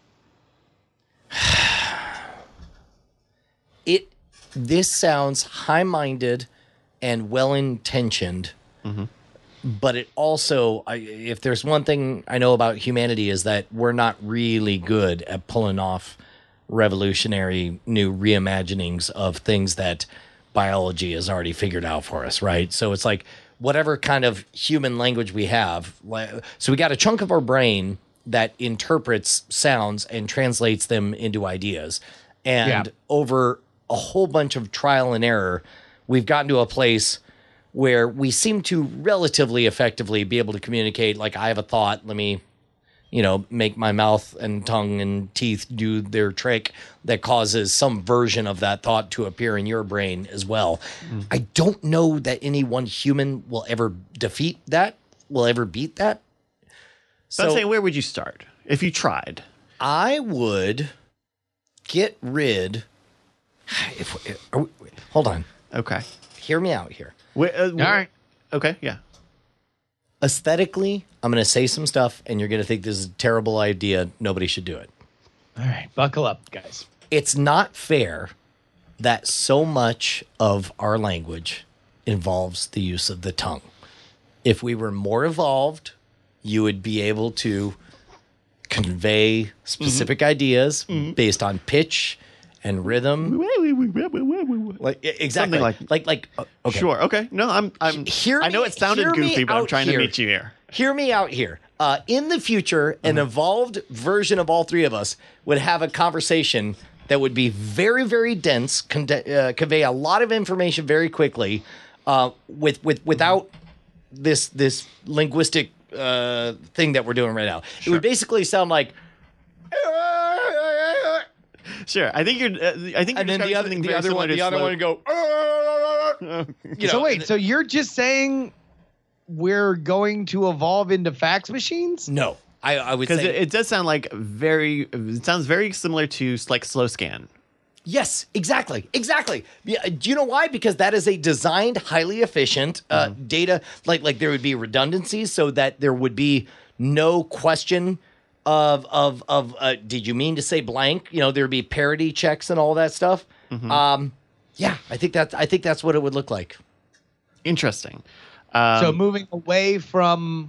it this sounds high-minded and well-intentioned, but it also, I, if there's one thing I know about humanity is that we're not really good at pulling off revolutionary new reimaginings of things that biology has already figured out for us, right? So it's like whatever kind of human language we have. li- So we got a chunk of our brain that interprets sounds and translates them into ideas. And Yeah. over a whole bunch of trial and error, we've gotten to a place where we seem to relatively effectively be able to communicate, like, I have a thought, let me, you know, make my mouth and tongue and teeth do their trick that causes some version of that thought to appear in your brain as well. I don't know that any one human will ever defeat that, will ever beat that. So, I'm saying, where would you start if you tried? I would get rid. If, if are we, hold on, Okay. hear me out here. Where, uh, All right. Okay. Yeah. Aesthetically, I'm going to say some stuff, and you're going to think this is a terrible idea. Nobody should do it. All right, buckle up, guys. It's not fair that so much of our language involves the use of the tongue. If we were more evolved, you would be able to convey specific ideas based on pitch and rhythm Like exactly, like like like uh, okay. Sure. Okay. No, I'm. I'm. Hear I know me- it sounded hear me goofy, but I'm out trying here. to meet you here. Hear me out here. Uh, in the future, an evolved version of all three of us would have a conversation that would be very, very dense, con- uh, convey a lot of information very quickly, uh, with with without this this linguistic uh, thing that we're doing right now. It would basically sound like. Sure. I think you're. Uh, I think. And you're then the describing other, something the very other similar one, to the other slow- one would go. You know, so wait, so you're just saying we're going to evolve into fax machines? No, I, I would Because say it, it does sound like very. It sounds very similar to like slow scan. yes, exactly, exactly. Yeah, do you know why? Because that is a designed, highly efficient uh, data. Like like there would be redundancies, so that there would be no question of of of. Uh, did you mean to say blank? You know, there would be parity checks and all that stuff. Um, yeah, I think that I think that's what it would look like. Interesting. Um, So moving away from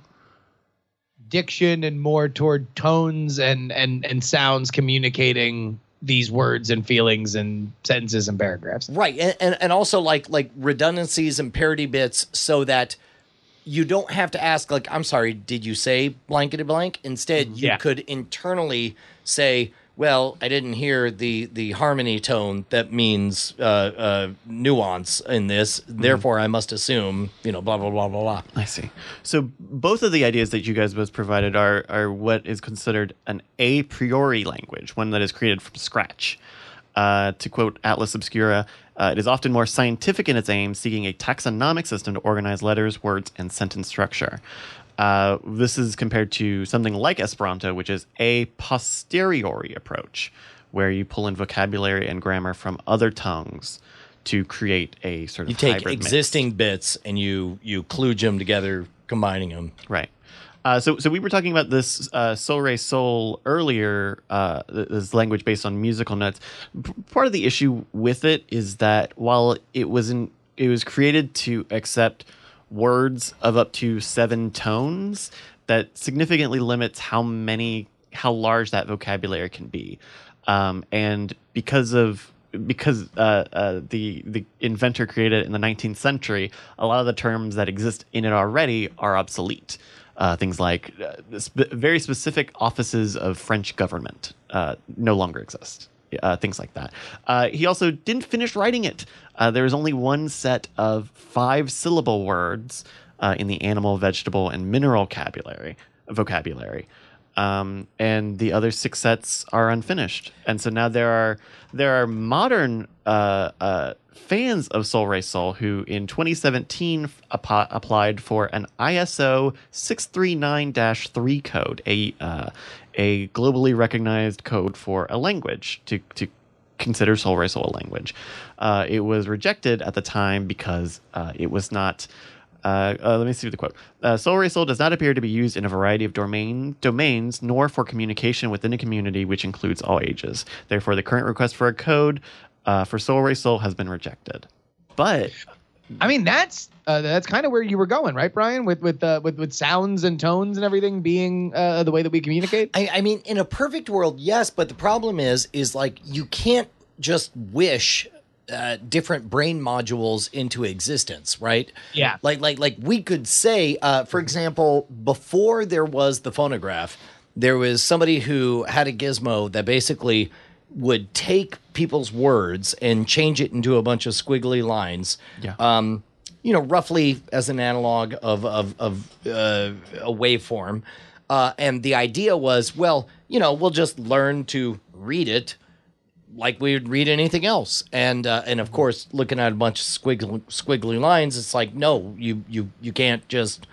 diction and more toward tones and and and sounds communicating these words and feelings and sentences and paragraphs. Right, and, and and also like like redundancies and parity bits, so that you don't have to ask like, I'm sorry, did you say blankety blank? Instead, you Yeah. could internally say, well, I didn't hear the the harmony tone that means uh, uh, nuance in this, therefore I must assume, you know, blah blah blah blah blah. I see. So both of the ideas that you guys both provided are are what is considered an a priori language, one that is created from scratch. Uh, to quote Atlas Obscura, uh, it is often more scientific in its aim, seeking a taxonomic system to organize letters, words, and sentence structure. Uh, this is compared to something like Esperanto, which is a posteriori approach, where you pull in vocabulary and grammar from other tongues to create a sort of You take hybrid mix. existing bits and you you kludge them together, combining them. Right. Uh, so, so we were talking about this uh, Sol Re Sol earlier. Uh, this language based on musical notes. P- part of the issue with it is that while it was in, it was created to accept words of up to seven tones, that significantly limits how many, how large that vocabulary can be, um, and because of because uh, uh, the the inventor created it in the nineteenth century, a lot of the terms that exist in it already are obsolete. Uh, things like uh, sp- very specific offices of French government uh, no longer exist. Uh, things like that. Uh, he also didn't finish writing it. Uh, there was only one set of five syllable words uh, in the animal, vegetable, and mineral vocabulary. vocabulary. Um, and the other six sets are unfinished. And so now there are there are modern uh, uh, fans of Sol Re Sol who in twenty seventeen ap- applied for an I S O six three nine dash three code, a uh, a globally recognized code for a language to to consider Sol Re Sol a language. Uh, it was rejected at the time because uh, it was not. Uh, uh, let me see the quote. Uh, Sol Re Sol does not appear to be used in a variety of domain domains, nor for communication within a community which includes all ages. Therefore, the current request for a code uh, for Sol Re Sol has been rejected. But I mean, that's uh, that's kind of where you were going, right, Brian? With with uh, with with sounds and tones and everything being uh, the way that we communicate. I, I mean, in a perfect world, yes, but the problem is, is like you can't just wish uh, different brain modules into existence, right? Yeah. Like, like, like we could say, uh, for example, before there was the phonograph, there was somebody who had a gizmo that basically would take people's words and change it into a bunch of squiggly lines. Yeah. Um, you know, roughly as an analog of of of uh, a waveform. Uh, and the idea was, well, you know, we'll just learn to read it like we would read anything else. And uh, and of course, looking at a bunch of squiggly, squiggly lines, it's like, no, you you you can't just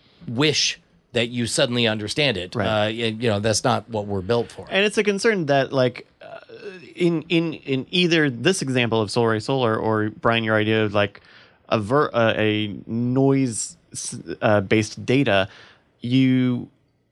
wish that you suddenly understand it. Right. Uh, you, you know, that's not what we're built for. and it's a concern that like uh, in in in either this example of Sol Re Sol or, or Brian, your idea of like a ver- uh, a noise uh, based data, you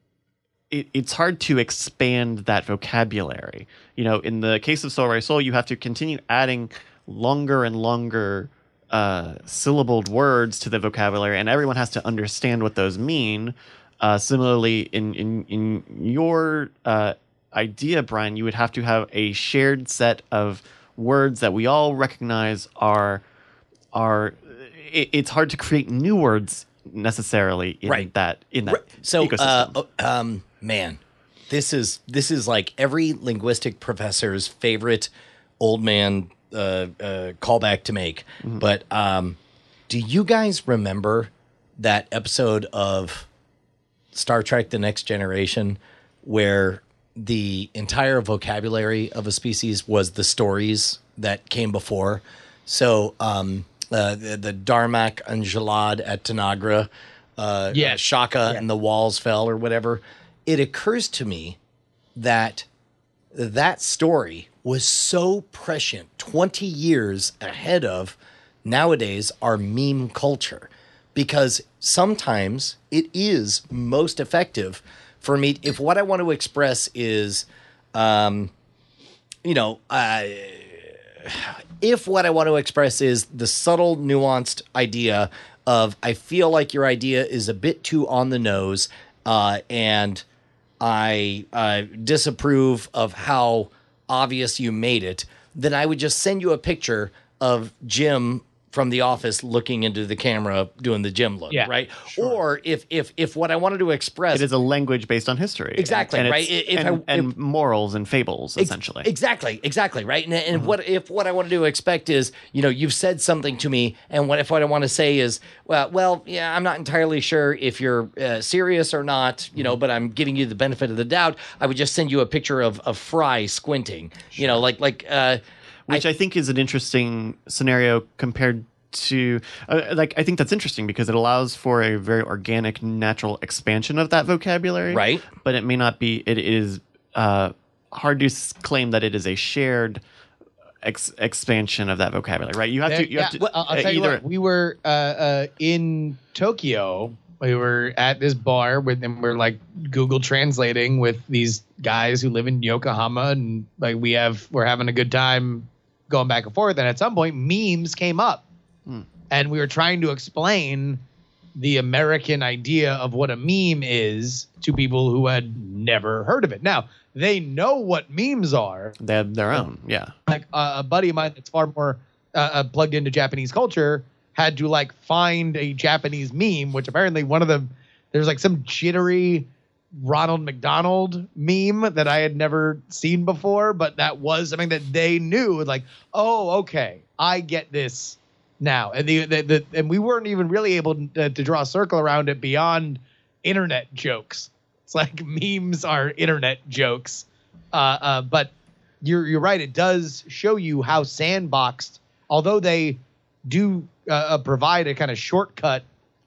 it, it's hard to expand that vocabulary. You know, in the case of Sol Re Sol, you have to continue adding longer and longer uh, syllabled words to the vocabulary, and everyone has to understand what those mean. Uh, similarly, in in in your uh, idea, Brian, you would have to have a shared set of words that we all recognize are are it, it's hard to create new words necessarily in Right. that in that Right. So, ecosystem. uh, um, man, this is this is like every linguistic professor's favorite old man uh, uh, callback to make. Mm-hmm. But um, do you guys remember that episode of Star Trek: The Next Generation where the entire vocabulary of a species was the stories that came before? So um, uh, the, the Darmak and Jalad at Tanagra, uh, Yeah. uh, Shaka and the walls fell or whatever. It occurs to me that that story was so prescient twenty years ahead of nowadays our meme culture, because sometimes it is most effective for me if what I want to express is, um, you know, uh, if what I want to express is the subtle, nuanced idea of I feel like your idea is a bit too on the nose, uh, and I uh, disapprove of how obvious you made it, then I would just send you a picture of Jim from The Office looking into the camera doing the Jim look, Yeah, right? Or if if if what I wanted to express it is a language based on history. Exactly, and right? it's- If and, I- and if- morals and fables, Ex- essentially. Exactly, exactly, right. And, and what if what I want to do expect is, you know, you've said something to me, and what if what I want to say is, well, well, yeah, I'm not entirely sure if you're uh, serious or not, you know, but I'm giving you the benefit of the doubt. I would just send you a picture of of Fry squinting, you know, like like. Uh, Which I, think is an interesting scenario compared to uh, like I think that's interesting because it allows for a very organic, natural expansion of that vocabulary, Right. But it may not be. It is uh, hard to s- claim that it is a shared ex- expansion of that vocabulary, right? You have to. You yeah, have to well, I'll uh, tell you either. what. We were uh, uh, in Tokyo. We were at this bar with, and we're like Google translating with these guys who live in Yokohama, and like we have, we're having a good time going back and forth. And at some point, memes came up, Hmm. and we were trying to explain the American idea of what a meme is to people who had never heard of it. Now they know what memes are. They have their own, yeah. Like uh, a buddy of mine that's far more uh, uh, plugged into Japanese culture had to like find a Japanese meme, which apparently one of the there's like some jittery Ronald McDonald meme that I had never seen before, but that was something that they knew. Like, oh, okay, I get this now. And the, the, the and we weren't even really able to, to draw a circle around it beyond internet jokes. It's like memes are internet jokes, uh, uh, but you're you're right. It does show you how sandboxed, although they do uh, provide a kind of shortcut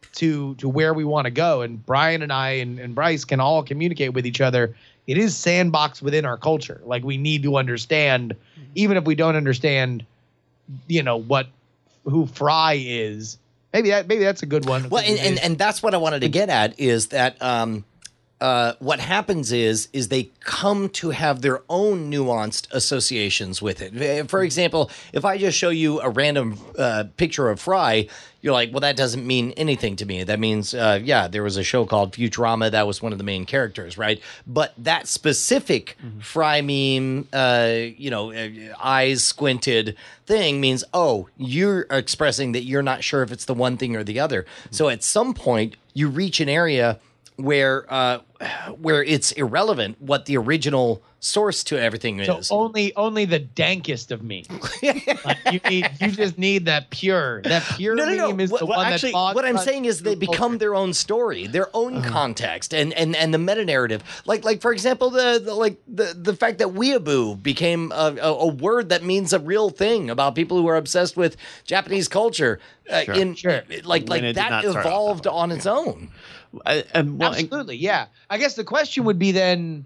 to to where we want to go. And Brian and I and, and Bryce can all communicate with each other. It is sandboxed within our culture. Like we need to understand, even if we don't understand, you know, what who Fry is. Maybe that maybe that's a good one. Well, and, and, and that's what I wanted to get at is that um, uh, what happens is is they come to have their own nuanced associations with it. For example, if I just show you a random uh, picture of Fry, you're like, well, that doesn't mean anything to me. That means, uh, yeah, there was a show called Futurama. That was one of the main characters, right? But that specific mm-hmm. Fry meme, uh, you know, uh, eyes squinted thing means, oh, you're expressing that you're not sure if it's the one thing or the other. Mm-hmm. So at some point, you reach an area where uh, where it's irrelevant what the original source to everything so is. only only the dankest of me. Like you need you just need that pure that pure no, no, no. meme is What, the well, one actually, that what I'm saying is they become their own story, their own uh-huh. context, and and and the meta narrative. Like like for example, the, the like the the fact that weeaboo became a, a, a word that means a real thing about people who are obsessed with Japanese culture. Uh, Sure. In Sure. like When like it did that not start off evolved that way. on its own. I, and, well, Absolutely, yeah. I guess the question would be then,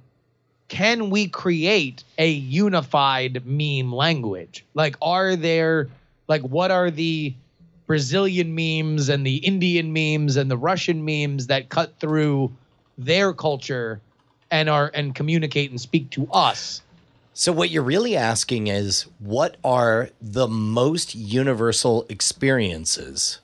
can we create a unified meme language? Like, are there, like, what are the Brazilian memes and the Indian memes and the Russian memes that cut through their culture and are and communicate and speak to us? So what you're really asking is, what are the most universal experiences?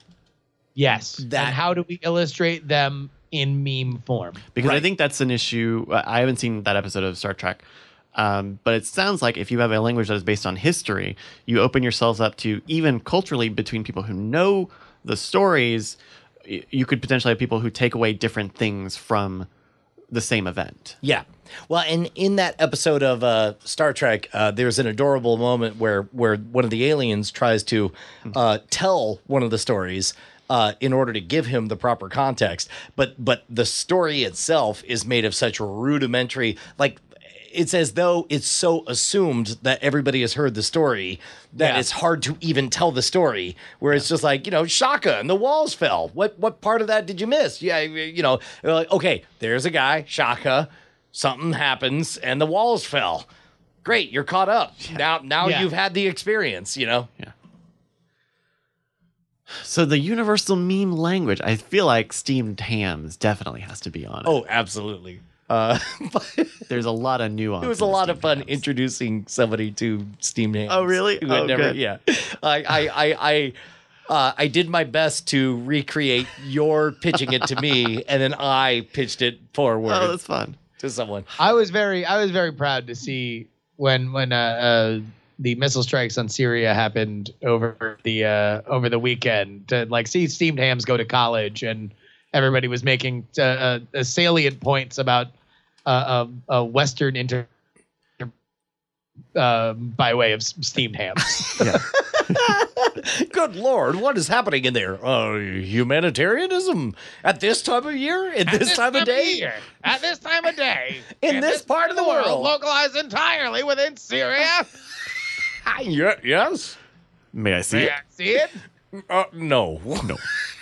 Yes. That- and how do we illustrate them in meme form? because I Right. think that's an issue. I haven't seen that episode of Star Trek, Um, but it sounds like if you have a language that is based on history, you open yourselves up to, even culturally between people who know the stories, y- you could potentially have people who take away different things from the same event. Yeah. Well, and in that episode of uh, Star Trek, uh, there's an adorable moment where where one of the aliens tries to uh, tell one of the stories uh, in order to give him the proper context. But but the story itself is made of such rudimentary, like, it's as though it's so assumed that everybody has heard the story that Yeah. it's hard to even tell the story. Where it's just like, you know, Shaka and the walls fell. What what part of that did you miss? Yeah, you know, like, okay, there's a guy, Shaka. Something happens and the walls fell. Great, you're caught up. Now now Yeah. you've had the experience, you know? Yeah. So the universal meme language, I feel like steamed hams definitely has to be on it. Oh, absolutely. Uh, There's a lot of nuance. it was a in the lot of steamed fun hams. introducing somebody to steamed hams. Oh, really? Who had Oh, never, good. yeah. I I I I, uh, I did my best to recreate your pitching it to me, and then I pitched it forward Oh, that's fun. to someone. I was very I was very proud to see when when uh, uh, the missile strikes on Syria happened over the uh, over the weekend, to like see steamed hams go to college, and everybody was making uh, uh, uh, salient points about uh, uh, uh, Western inter uh, by way of s- steamed hams. Yeah. Good Lord, what is happening in there? Uh, humanitarianism at this time of year, in this, time, of day, year, at this time of day, in, this, part of the world. localized entirely within Syria. Yeah, yes. May I see it? See it? Uh, no. No.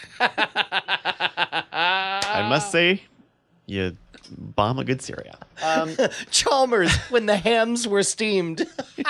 I must say, you bomb a good Syria. Um, Chalmers, when the hams were steamed.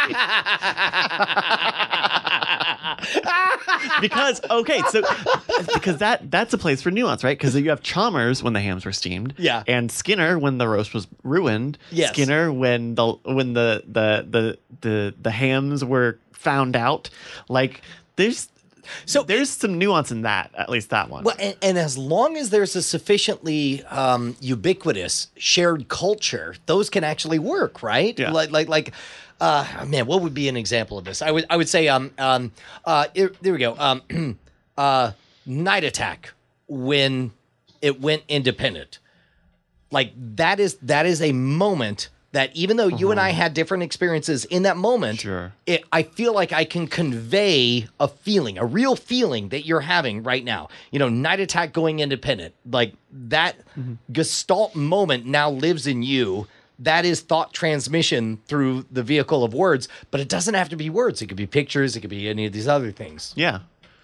because okay, so because that that's a place for nuance, right? Because you have Chalmers when the hams were steamed, Yeah. and Skinner when the roast was ruined. Yes. Skinner when the when the the the the, the hams were found out. Like there's So there's some nuance in that, at least that one. Well, and, and as long as there's a sufficiently um, ubiquitous shared culture, those can actually work, right? Yeah. Like, like, like, uh, man, what would be an example of this? I would, I would say, um, um, uh, here- there we go. Um, uh, Night Attack when it went independent, like that is that is a moment that even though you and I had different experiences in that moment, Sure. it, I feel like I can convey a feeling, a real feeling that you're having right now. You know, Night Attack going independent, like that gestalt moment now lives in you. That is thought transmission through the vehicle of words, but it doesn't have to be words. It could be pictures. It could be any of these other things. Yeah.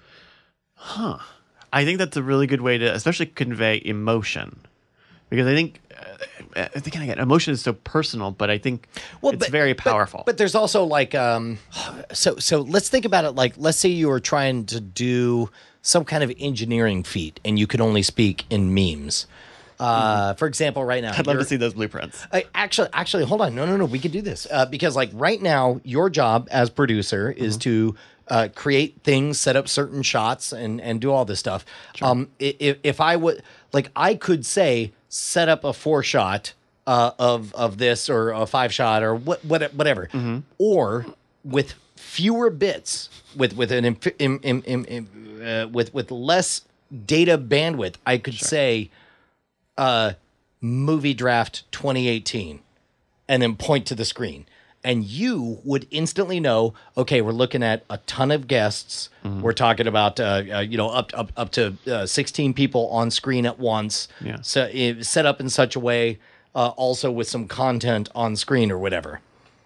Huh. I think that's a really good way to especially convey emotion. Because I think, uh, I think again, emotion is so personal, but I think Well, it's but- very but- powerful. But, there's also like, um, so so let's think about it. Like, let's say you were trying to do some kind of engineering feat, and you could only speak in memes. Uh, For example, right now, I'd love to you're- see those blueprints. I, actually, actually, hold on. No, no, no. We could do this uh, because, like, right now, your job as producer is to uh, create things, set up certain shots, and and do all this stuff. Um, i- if if I would, like, I could say, set up a four shot uh, of of this or a five shot or what, what whatever, or with fewer bits, with with an imp, im, im, im, im, uh, with with less data bandwidth, I could say. Uh, movie draft twenty eighteen and then point to the screen and you would instantly know, okay, we're looking at a ton of guests. We're talking about, uh, uh, you know, up, up, up to uh, sixteen people on screen at once. Yeah. So uh, set up in such a way, uh, also with some content on screen or whatever.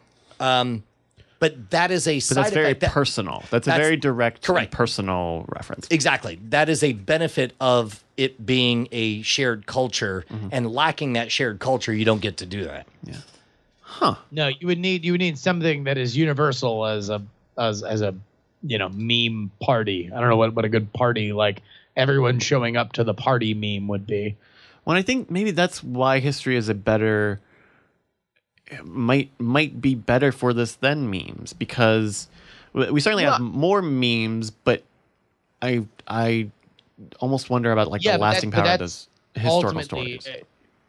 Um, but that is a But side that's very effect. that- personal. That's, that's- a very direct, and correct. personal reference. Exactly. That is a benefit of it being a shared culture, and lacking that shared culture, you don't get to do that. No, you would need you would need something that is universal as a as as a you know meme party. I don't know what, what a good party like everyone showing up to the party meme would be. Well, I think maybe that's why history is a better might might be better for this than memes, because we we certainly have Well- more memes, but I I almost wonder about like Yeah, the but that- lasting but power of that's those historical Ultimately, stories. uh,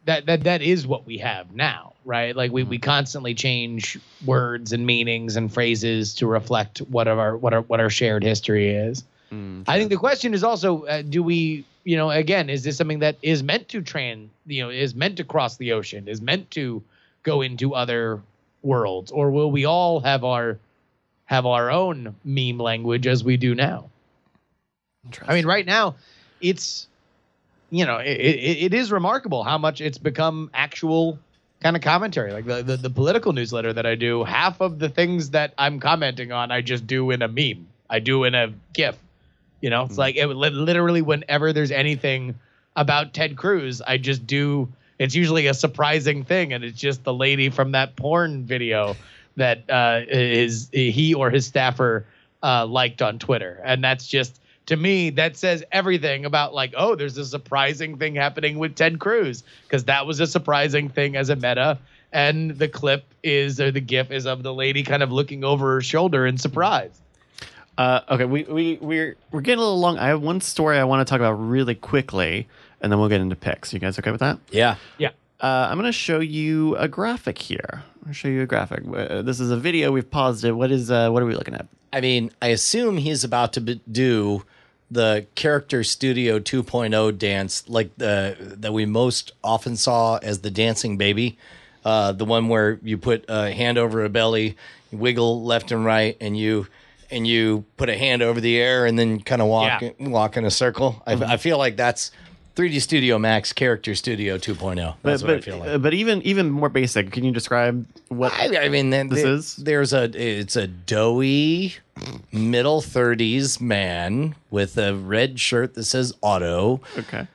that that that is what we have now, right? Like we, we constantly change words and meanings and phrases to reflect what our what our what our shared history is. Mm, I think the question is also, uh, do we, you know, again, is this something that is meant to trans, you know, is meant to cross the ocean, is meant to go into other worlds, or will we all have our have our own meme language as we do now? I mean, right now, it's, you know, it, it, it is remarkable how much it's become actual kind of commentary. Like the, the, the political newsletter that I do, half of the things that I'm commenting on, I just do in a meme. I do in a GIF. You know, it's mm. like it, literally whenever there's anything about Ted Cruz, I just do. It's usually a surprising thing, and it's just the lady from that porn video that uh, is he or his staffer uh, liked on Twitter, and that's just, to me, that says everything about, like, oh, there's a surprising thing happening with Ted Cruz, because that was a surprising thing as a meta, and the clip is, or the GIF is of the lady kind of looking over her shoulder in surprise. Uh, okay, we we we're we're getting a little long. I have one story I want to talk about really quickly, and then we'll get into picks. You guys okay with that? Yeah, yeah. Uh, I'm going to show you a graphic here. I'll show you a graphic. Uh, this is a video. We've paused it. What is? Uh, what are we looking at? I mean, I assume he's about to be- do the Character Studio two point oh dance, like the that we most often saw as the dancing baby, uh, the one where you put a hand over a belly, you wiggle left and right, and you and you put a hand over the air, and then kind of walk yeah. walk in a circle. Mm-hmm. I, I feel like that's three D Studio Max Character Studio two point oh. That's but, what but, I feel like. Uh, but even even more basic, can you describe what I, I mean, then this there, is? There's a it's a doughy middle thirties man with a red shirt that says auto. Okay.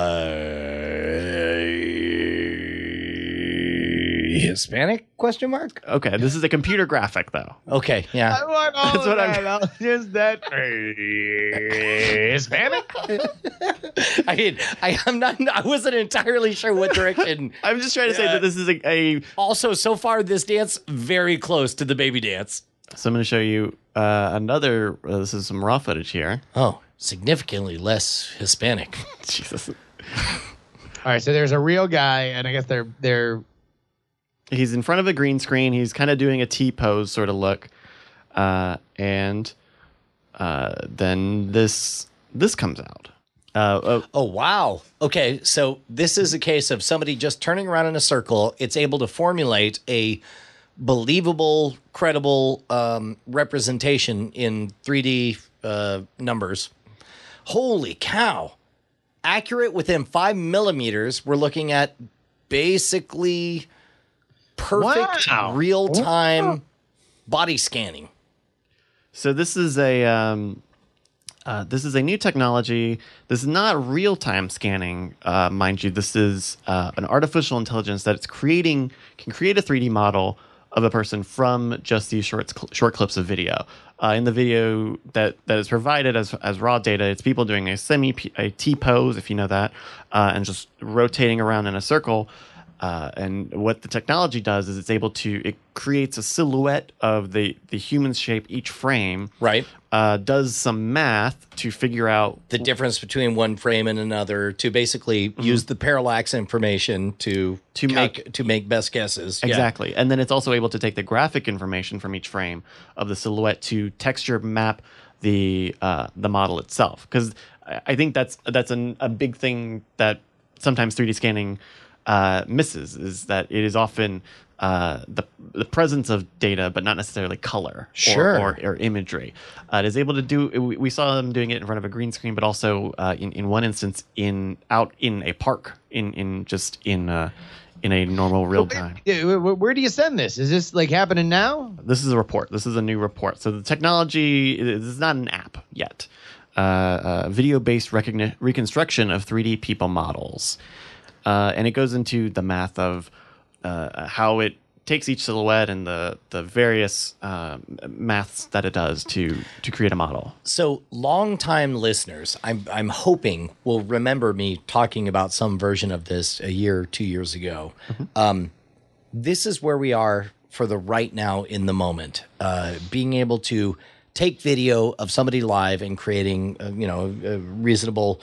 Uh, Hispanic question mark? Okay, this is a computer graphic though. Okay, yeah. I want all That's of what that. I'm- I'll just that Hispanic. I mean, I, I'm not. I wasn't entirely sure what direction. I'm just trying to say that this is a, a. Also, so far, this dance very close to the baby dance. So I'm going to show you uh, another. Uh, this is some raw footage here. Oh, significantly less Hispanic. Jesus. All right, so there's a real guy, and I guess they're they're. He's in front of a green screen. He's kind of doing a T-pose sort of look. Uh, and uh, then this this comes out. Uh, uh, Oh, wow. Okay, so this is a case of somebody just turning around in a circle. It's able to formulate a believable, credible um, representation in three D uh, numbers. Holy cow. Accurate within five millimeters. We're looking at basically perfect Wow. real-time body scanning. So this is a um, uh, this is a new technology. This is not real time scanning, uh, mind you. This is uh, an artificial intelligence that it's creating can create a three D model of a person from just these short short clips of video. Uh, in the video that, that is provided as as raw data, it's people doing a semi a T pose, if you know that, uh, and just rotating around in a circle. Uh, and what the technology does is it's able to, it creates a silhouette of the, the human's shape each frame. Right. Uh, does some math to figure out The difference between one frame and another to basically Mm-hmm. use the parallax information to To calc- make- to make best guesses. Yeah. exactly. And then it's also able to take the graphic information from each frame of the silhouette to texture map the uh, the model itself. Because I I think that's that's an, a big thing that sometimes three D scanning uh, misses, is that it is often uh, the the presence of data, but not necessarily color or, Sure. or, or imagery. Uh, it is able to do. We, we saw them doing it in front of a green screen, but also uh, in in one instance in out in a park, in in just in uh, in a normal real time. Yeah, where, where do you send this? Is this like happening now? This is a report. This is a new report. So the technology, this is not an app yet. Uh, uh, video-based recogni- reconstruction of three D people models. Uh, and it goes into the math of uh, how it takes each silhouette and the the various uh, maths that it does to to create a model. So, longtime listeners, I'm I'm hoping will remember me talking about some version of this a year, two years ago. Mm-hmm. Um, this is where we are for the right now in the moment. Uh, being able to take video of somebody live and creating, uh, you know, a reasonable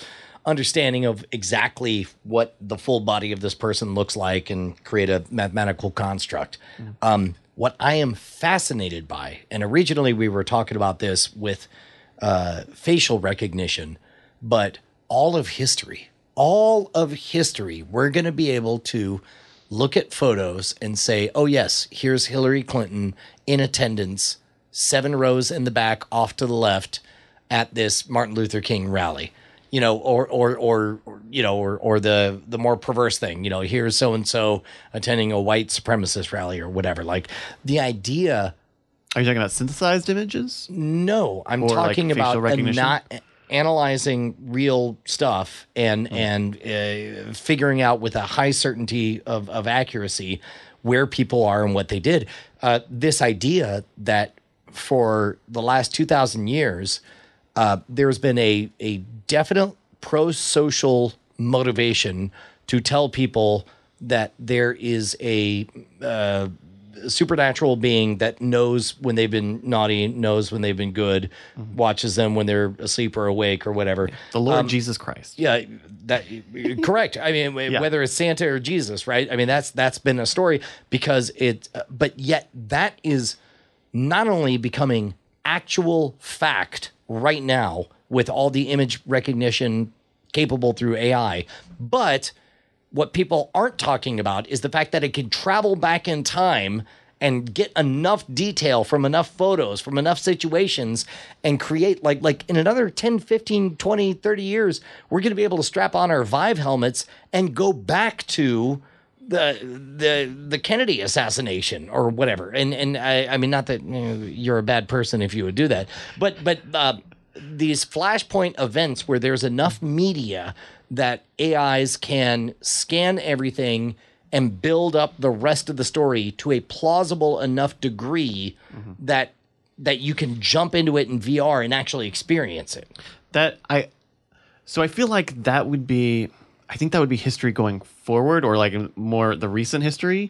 understanding of exactly what the full body of this person looks like and create a mathematical construct. Mm. Um, what I am fascinated by, and originally we were talking about this with uh, facial recognition, but all of history, all of history, we're going to be able to look at photos and say, oh, yes, here's Hillary Clinton in attendance, seven rows in the back off to the left at this Martin Luther King rally. You know, or, or, or, or, you know, or, or the, the more perverse thing, you know, here's so-and-so attending a white supremacist rally or whatever. Like the idea. Are you talking about synthesized images? No, I'm or talking like about facial not analyzing real stuff and, mm. and uh, figuring out with a high certainty of, of accuracy where people are and what they did. Uh, this idea that for the last two thousand years, Uh, there's been a, a definite pro-social motivation to tell people that there is a uh, supernatural being that knows when they've been naughty, knows when they've been good, mm-hmm. watches them when they're asleep or awake or whatever. The Lord um, Jesus Christ. Yeah, that correct. I mean, yeah. whether it's Santa or Jesus, right? I mean, that's that's been a story because it, uh, but yet that is not only becoming actual fact right now with all the image recognition capable through A I. But what people aren't talking about is the fact that it can travel back in time and get enough detail from enough photos, from enough situations, and create like like in another ten, fifteen, twenty, thirty years, we're going to be able to strap on our Vive helmets and go back to the the the Kennedy assassination or whatever. And and I, I mean, not that you know, you're a bad person if you would do that, but but uh, these flashpoint events where there's enough media that A Is can scan everything and build up the rest of the story to a plausible enough degree mm-hmm. that that you can jump into it in V R and actually experience it. That I so I feel like that would be I think that would be history going forward, or like more the recent history.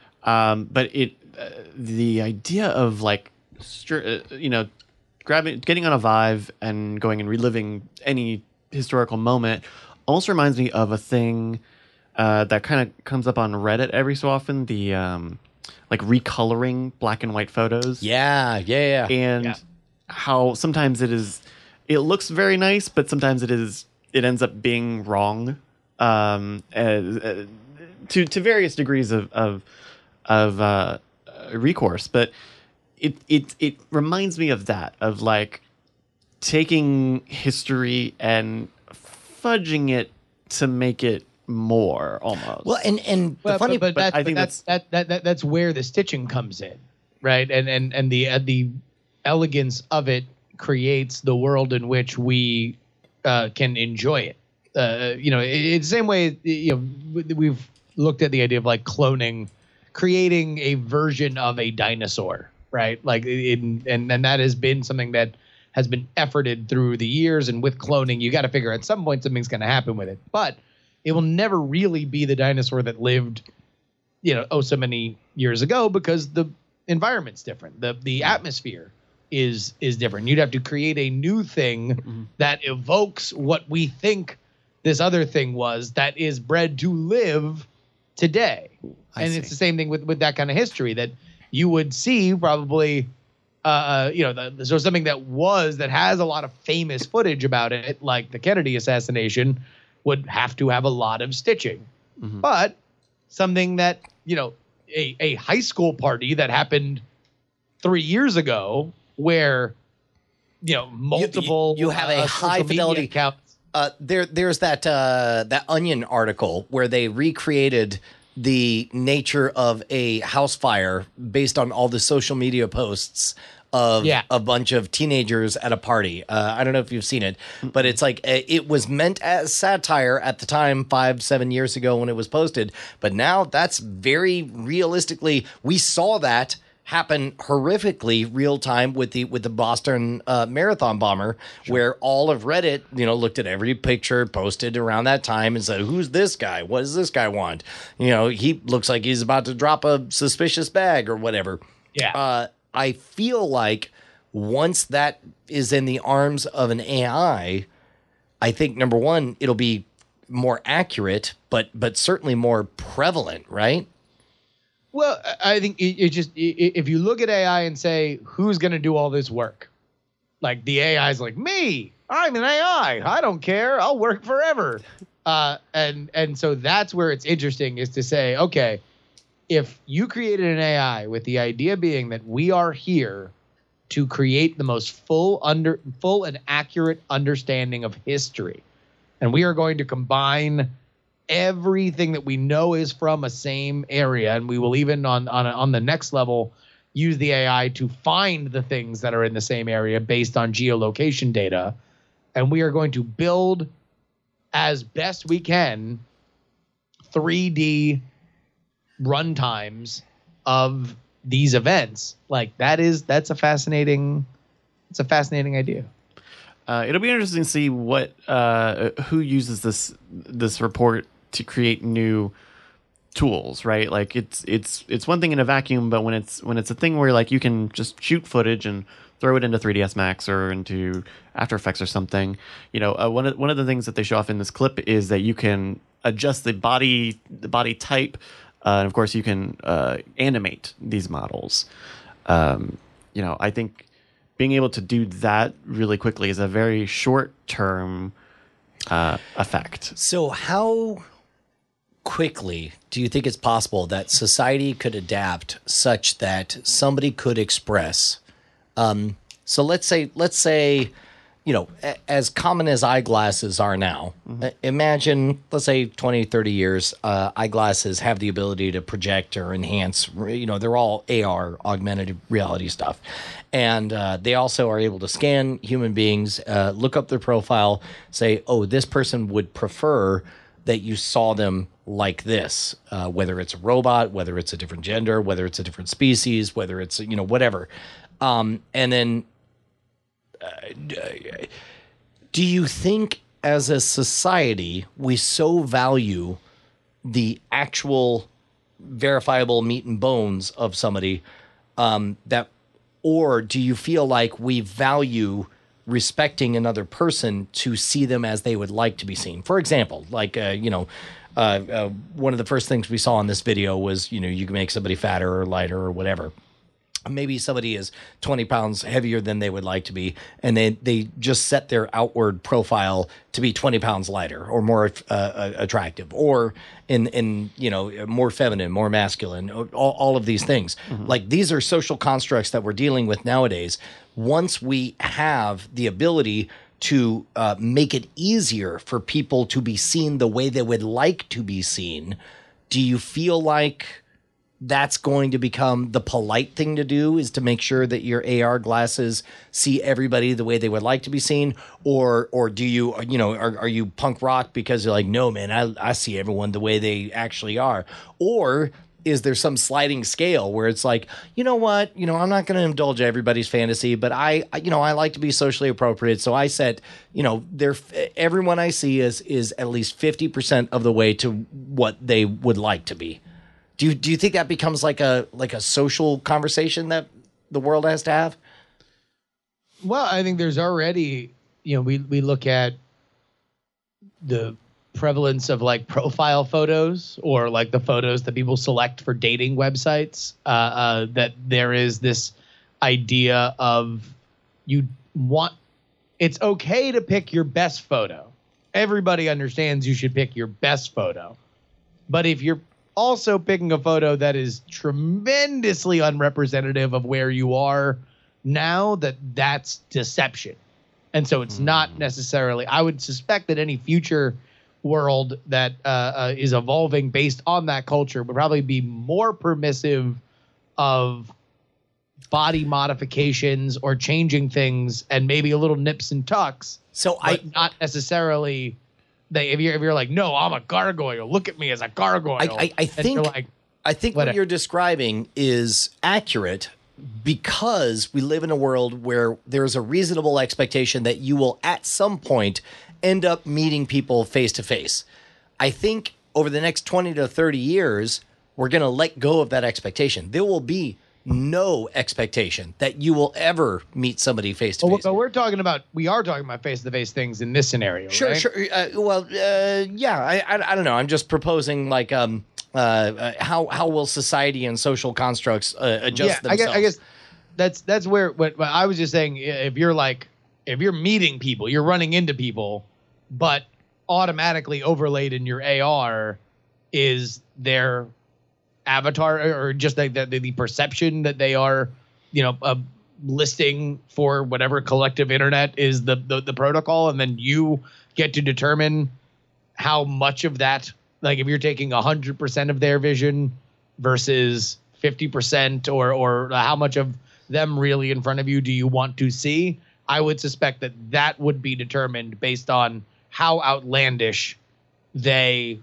Um, but it, uh, the idea of like, str- uh, you know, grabbing, getting on a Vive and going and reliving any historical moment almost reminds me of a thing uh, that kind of comes up on Reddit every so often. The um, like recoloring black and white photos. Yeah, yeah, yeah. And yeah. how sometimes it is, it looks very nice, but sometimes it is, it ends up being wrong. Um, uh, uh, to to various degrees of of of uh, recourse, but it it it reminds me of that, of like taking history and fudging it to make it more almost. Well, and and the well, funny, but, but, but that's, I think but that's, that's that, that that that's where the stitching comes in, right? And and and the uh, the elegance of it creates the world in which we uh, can enjoy it. Uh, you know, it, it's the same way, you know, we've looked at the idea of like cloning, creating a version of a dinosaur, right? Like, in, and, and that has been something that has been efforted through the years. And with cloning, you got to figure at some point something's going to happen with it. But it will never really be the dinosaur that lived, you know, oh, so many years ago, because the environment's different. The the atmosphere is is different. You'd have to create a new thing mm-hmm. that evokes what we think this other thing was, that is bred to live today. I and see. It's the same thing with, with that kind of history, that you would see probably, uh, you know, the, so something that was, that has a lot of famous footage about it, like the Kennedy assassination, would have to have a lot of stitching. Mm-hmm. But something that, you know, a, a high school party that happened three years ago where, you know, multiple you, you, you have a uh, high fidelity accounts. Uh, there, there's that uh, that Onion article where they recreated the nature of a house fire based on all the social media posts of yeah. a bunch of teenagers at a party. Uh, I don't know if you've seen it, but it's like uh, it was meant as satire at the time, five, seven years ago when it was posted. But now that's very realistically, we saw that happen horrifically real time with the with the Boston uh, marathon bomber, sure. where all of Reddit, you know, looked at every picture posted around that time and said, "Who's this guy? What does this guy want? You know, he looks like he's about to drop a suspicious bag or whatever." Yeah, uh, I feel like once that is in the arms of an A I, I think number one, it'll be more accurate, but but certainly more prevalent, right? Well, I think it, it just it, if you look at A I and say who's going to do all this work, like the A I is like me, I'm an A I, I don't care, I'll work forever, uh, and and so that's where it's interesting is to say, okay, if you created an A I with the idea being that we are here to create the most full under full and accurate understanding of history, and we are going to combine everything that we know is from a same area, and we will even on on on the next level use the A I to find the things that are in the same area based on geolocation data, and we are going to build as best we can three D runtimes of these events. Like that is that's a fascinating it's a fascinating idea. Uh, it'll be interesting to see what uh, who uses this this report to create new tools, right? Like it's it's it's one thing in a vacuum, but when it's when it's a thing where like you can just shoot footage and throw it into three D S Max or into After Effects or something, you know, uh, one of one of the things that they show off in this clip is that you can adjust the body the body type, uh, and of course you can uh, animate these models. Um, you know, I think being able to do that really quickly is a very short term uh, effect. So how quickly do you think it's possible that society could adapt such that somebody could express? Um, so let's say, let's say, you know, a, as common as eyeglasses are now, mm-hmm. uh, imagine, let's say twenty, thirty years, uh, eyeglasses have the ability to project or enhance, you know, they're all A R, augmented reality stuff. And uh, they also are able to scan human beings, uh, look up their profile, say, oh, this person would prefer that you saw them like this, uh, whether it's a robot, whether it's a different gender, whether it's a different species, whether it's, you know, whatever. Um, and then uh, do you think as a society, we so value the actual verifiable meat and bones of somebody um, that, or do you feel like we value respecting another person to see them as they would like to be seen? For example, like, uh, you know, uh, uh, one of the first things we saw in this video was, you know, you can make somebody fatter or lighter or whatever. Maybe somebody is twenty pounds heavier than they would like to be, and they, they just set their outward profile to be twenty pounds lighter or more uh, attractive, or in, in, you know, more feminine, more masculine, all, all of these things. Mm-hmm. Like these are social constructs that we're dealing with nowadays. Once we have the ability to uh, make it easier for people to be seen the way they would like to be seen, do you feel like that's going to become the polite thing to do, is to make sure that your A R glasses see everybody the way they would like to be seen? Or or do you, you know, are, are you punk rock because you're like, no, man, I, I see everyone the way they actually are? Or is there some sliding scale where it's like, you know what, you know, I'm not going to indulge everybody's fantasy, but I, I, you know, I like to be socially appropriate. So I set, you know, there, everyone I see is, is at least fifty percent of the way to what they would like to be. Do you, do you think that becomes like a like a social conversation that the world has to have? Well, I think there's already, you know, we, we look at the prevalence of like profile photos or like the photos that people select for dating websites, uh, uh, that there is this idea of you want, it's okay to pick your best photo. Everybody understands you should pick your best photo. But if you're also picking a photo that is tremendously unrepresentative of where you are now, that that's deception. And so it's mm. not necessarily, I would suspect that any future world that uh, uh, is evolving based on that culture would probably be more permissive of body modifications or changing things and maybe a little nips and tucks. So I not necessarily they, if you're, if you're like, no, I'm a gargoyle, look at me as a gargoyle. I, I, I think, like, I think what you're describing is accurate because we live in a world where there's a reasonable expectation that you will at some point end up meeting people face to face. I think over the next twenty to thirty years, we're going to let go of that expectation. There will be no expectation that you will ever meet somebody face to Well, face. but we're talking about we are talking about face to face things in this scenario. Sure, right? sure. Uh, well, uh, yeah. I, I, I don't know. I'm just proposing like um, uh, uh, how how will society and social constructs uh, adjust yeah, I themselves? guess, I guess that's that's where what, what I was just saying. If you're like if you're meeting people, you're running into people, but automatically overlaid in your A R is their avatar or just like the, the, the perception that they are, you know, uh, listing for whatever collective internet is the, the the protocol, and then you get to determine how much of that, like if you're taking one hundred percent of their vision versus fifty percent or or how much of them really in front of you do you want to see. I would suspect that that would be determined based on how outlandish they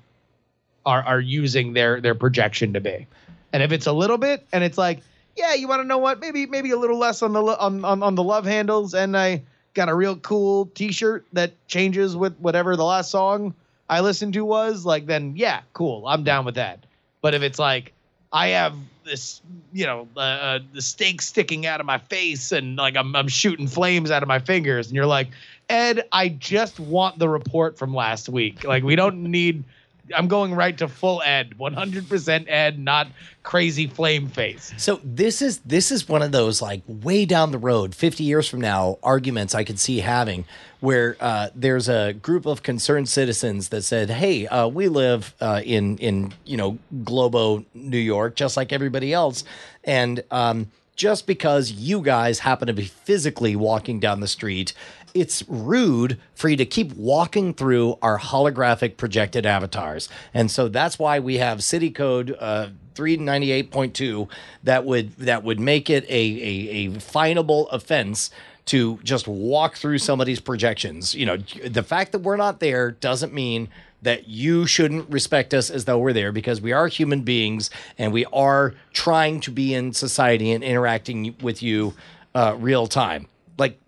are are using their their projection to be. And if it's a little bit and it's like, yeah, you want to know what, maybe maybe a little less on the lo- on, on on the love handles, and I got a real cool t-shirt that changes with whatever the last song I listened to was, like, then yeah, cool, I'm down with that. But if it's like I have this, you know, uh, uh, the steak sticking out of my face and like I'm I'm shooting flames out of my fingers, and you're like, Ed, I just want the report from last week. Like, we don't need. I'm going right to full Ed, one hundred percent Ed, not crazy flame face. So this is this is one of those like way down the road, fifty years from now, arguments I could see having where uh, there's a group of concerned citizens that said, "Hey, uh, we live uh, in in you know Globo, New York, just like everybody else, and um, just because you guys happen to be physically walking down the street, it's rude for you to keep walking through our holographic projected avatars." And so that's why we have city code uh, three ninety-eight point two that would that would make it a, a, a finable offense to just walk through somebody's projections. You know, the fact that we're not there doesn't mean that you shouldn't respect us as though we're there, because we are human beings and we are trying to be in society and interacting with you uh, real time. Like,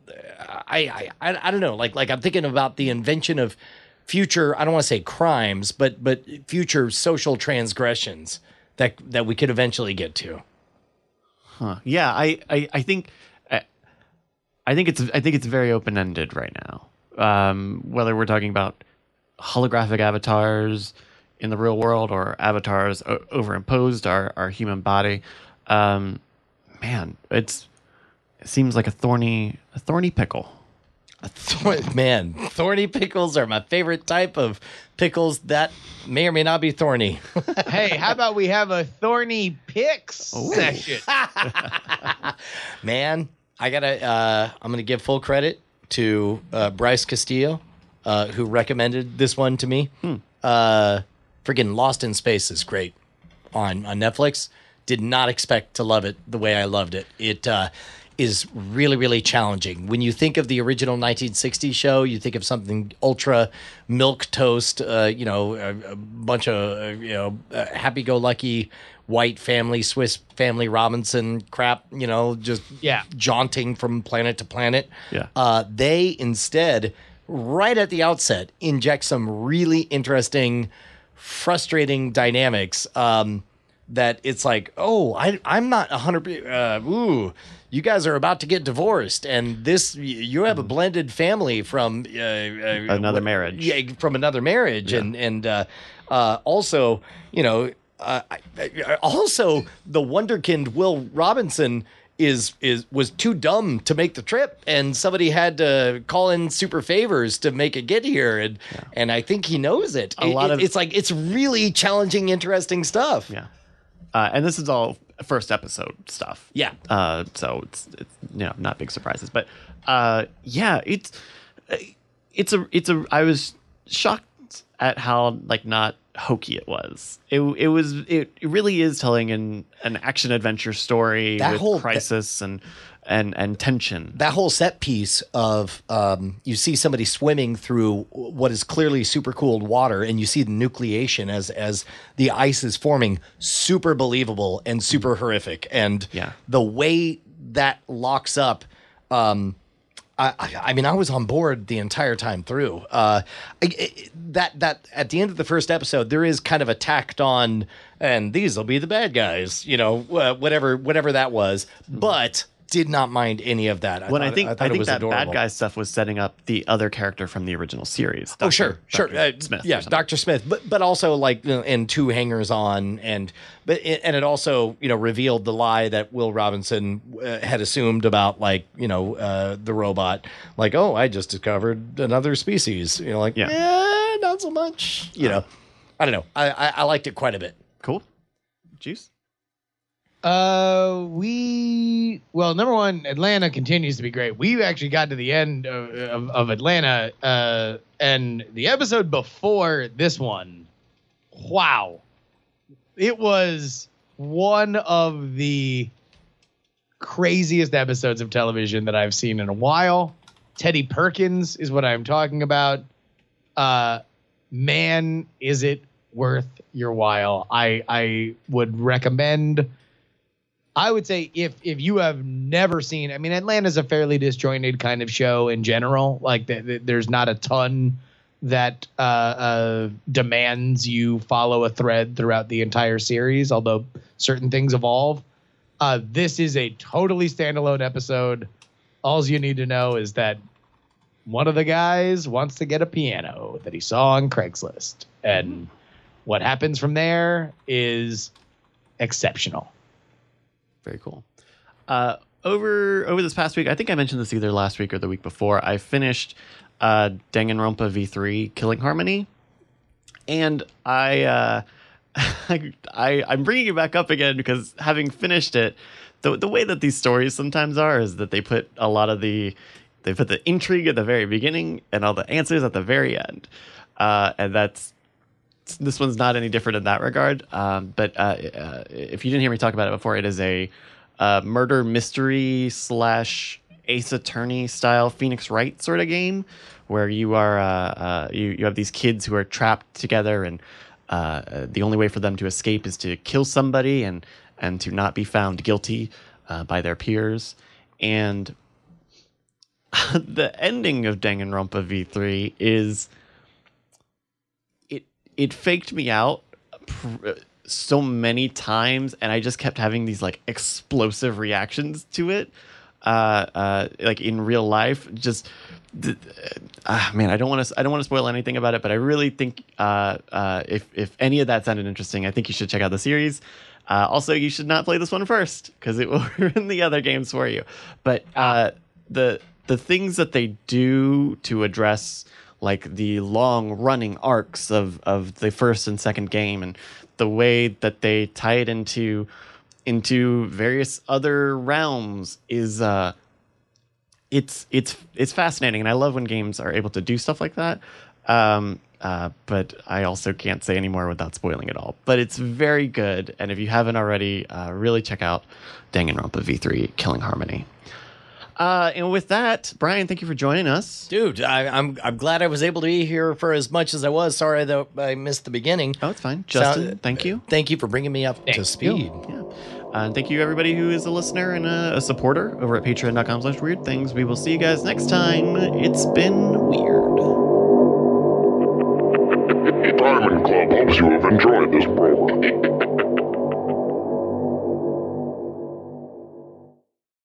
I, I I don't know. Like like I'm thinking about the invention of future. I don't want to say crimes, but but future social transgressions that that we could eventually get to. Huh. Yeah, I, I, I think I, I think it's I think it's very open ended right now. Um, whether we're talking about holographic avatars in the real world or avatars o- overimposed our our human body, um, man, it's it seems like a thorny a thorny pickle. A thorn, man, thorny pickles are my favorite type of pickles that may or may not be thorny. Hey, how about we have a thorny picks session? Man, I gotta. Uh, I'm gonna give full credit to uh, Bryce Castillo, uh, who recommended this one to me. Hmm. Uh, friggin' Lost in Space is great on on Netflix. Did not expect to love it the way I loved it. It uh, is really, really challenging. When you think of the original nineteen sixties show, you think of something ultra milk toast, uh, you know, a, a bunch of, uh, you know, uh, happy-go-lucky white family, Swiss Family Robinson crap, you know, just yeah. jaunting from planet to planet. Yeah. Uh, they instead, right at the outset, inject some really interesting, frustrating dynamics um, that it's like, oh, I, I'm not one hundred percent, uh, ooh, you guys are about to get divorced, and this you have a blended family from uh, uh, Another marriage. Yeah, from another marriage, Yeah. and and uh, uh, also, you know, uh, I- I- also the wonderkind Will Robinson is is was too dumb to make the trip, and somebody had to call in super favors to make it get here, and and I think he knows it. A It- lot it- of- it's like it's really challenging, interesting stuff. Yeah, uh, and this is all first episode stuff. Yeah. Uh, so it's, it's you know not big surprises, but uh, yeah, it's it's a it's a. I was shocked at how like not hokey it was. It it was it, it really is telling an an action adventure story That with whole- crisis and and and tension. That whole set piece of um, you see somebody swimming through what is clearly super cooled water, and you see the nucleation as as the ice is forming, super believable and super horrific. And Yeah. the way that locks up, um, I, I mean, I was on board the entire time through. Uh, it, it, that that at the end of the first episode, there is kind of a tacked on, and these will be the bad guys, you know, uh, whatever whatever that was. But did not mind any of that. I When thought, I think I, I, thought it think was that adorable. bad guy stuff was setting up the other character from the original series. Oh, sure, sure. Doctor Uh, Smith. or yeah, something. Doctor Smith, but but also like you know, and two hangers on, and but it, and it also you know revealed the lie that Will Robinson uh, had assumed about like you know uh, the robot, like oh I just discovered another species, you know like Yeah. eh, not so much, you know. I don't know. I, I I liked it quite a bit. Cool. Juice. Uh, we well, number one, Atlanta continues to be great. We actually got to the end of, of, of Atlanta, uh, and the episode before this one, wow, it was one of the craziest episodes of television that I've seen in a while. Teddy Perkins is what I'm talking about. Uh, man, is it worth your while? I I would recommend. I would say if if you have never seen, I mean, Atlanta's a fairly disjointed kind of show in general. Like the, the, there's not a ton that uh, uh, demands you follow a thread throughout the entire series, although certain things evolve. Uh, this is a totally standalone episode. All you need to know is that one of the guys wants to get a piano that he saw on Craigslist. And what happens from there is exceptional. Very cool. Uh, over over this past week, I think I mentioned this either last week or the week before. I finished uh, Danganronpa V three Killing Harmony, and I, uh, I I I'm bringing it back up again because having finished it, the the way that these stories sometimes are is that they put a lot of the they put the intrigue at the very beginning and all the answers at the very end, uh, and that's. This one's not any different in that regard. Um, but uh, uh, if you didn't hear me talk about it before, it is a uh, murder mystery slash Ace Attorney style Phoenix Wright sort of game where you are uh, uh, you you have these kids who are trapped together, and uh, the only way for them to escape is to kill somebody and and to not be found guilty uh, by their peers. And the ending of Danganronpa V three is. It faked me out pr- so many times, and I just kept having these like explosive reactions to it, uh, uh, like in real life. Just, th- uh, man, I don't want to. I don't want to spoil anything about it, but I really think uh, uh, if if any of that sounded interesting, I think you should check out the series. Uh, also, you should not play this one first because it will ruin the other games for you. But uh, the the things that they do to address. Like the long running arcs of, of the first and second game and the way that they tie it into into various other realms is uh it's it's it's fascinating, and I love when games are able to do stuff like that. Um uh but I also can't say any more without spoiling it all. But it's very good, and if you haven't already, uh really check out Danganronpa V three Killing Harmony. Uh, and with that, Brian, thank you for joining us. Dude, I, I'm I'm glad I was able to be here for as much as I was. Sorry that I missed the beginning. Oh, it's fine. Justin, So- thank you. Thank you for bringing me up Thank to you. speed. Yeah. Uh, and thank you, everybody who is a listener and a, a supporter over at patreon.com slash weird things. We will see you guys next time. It's been weird. Diamond Club hopes you have enjoyed this program.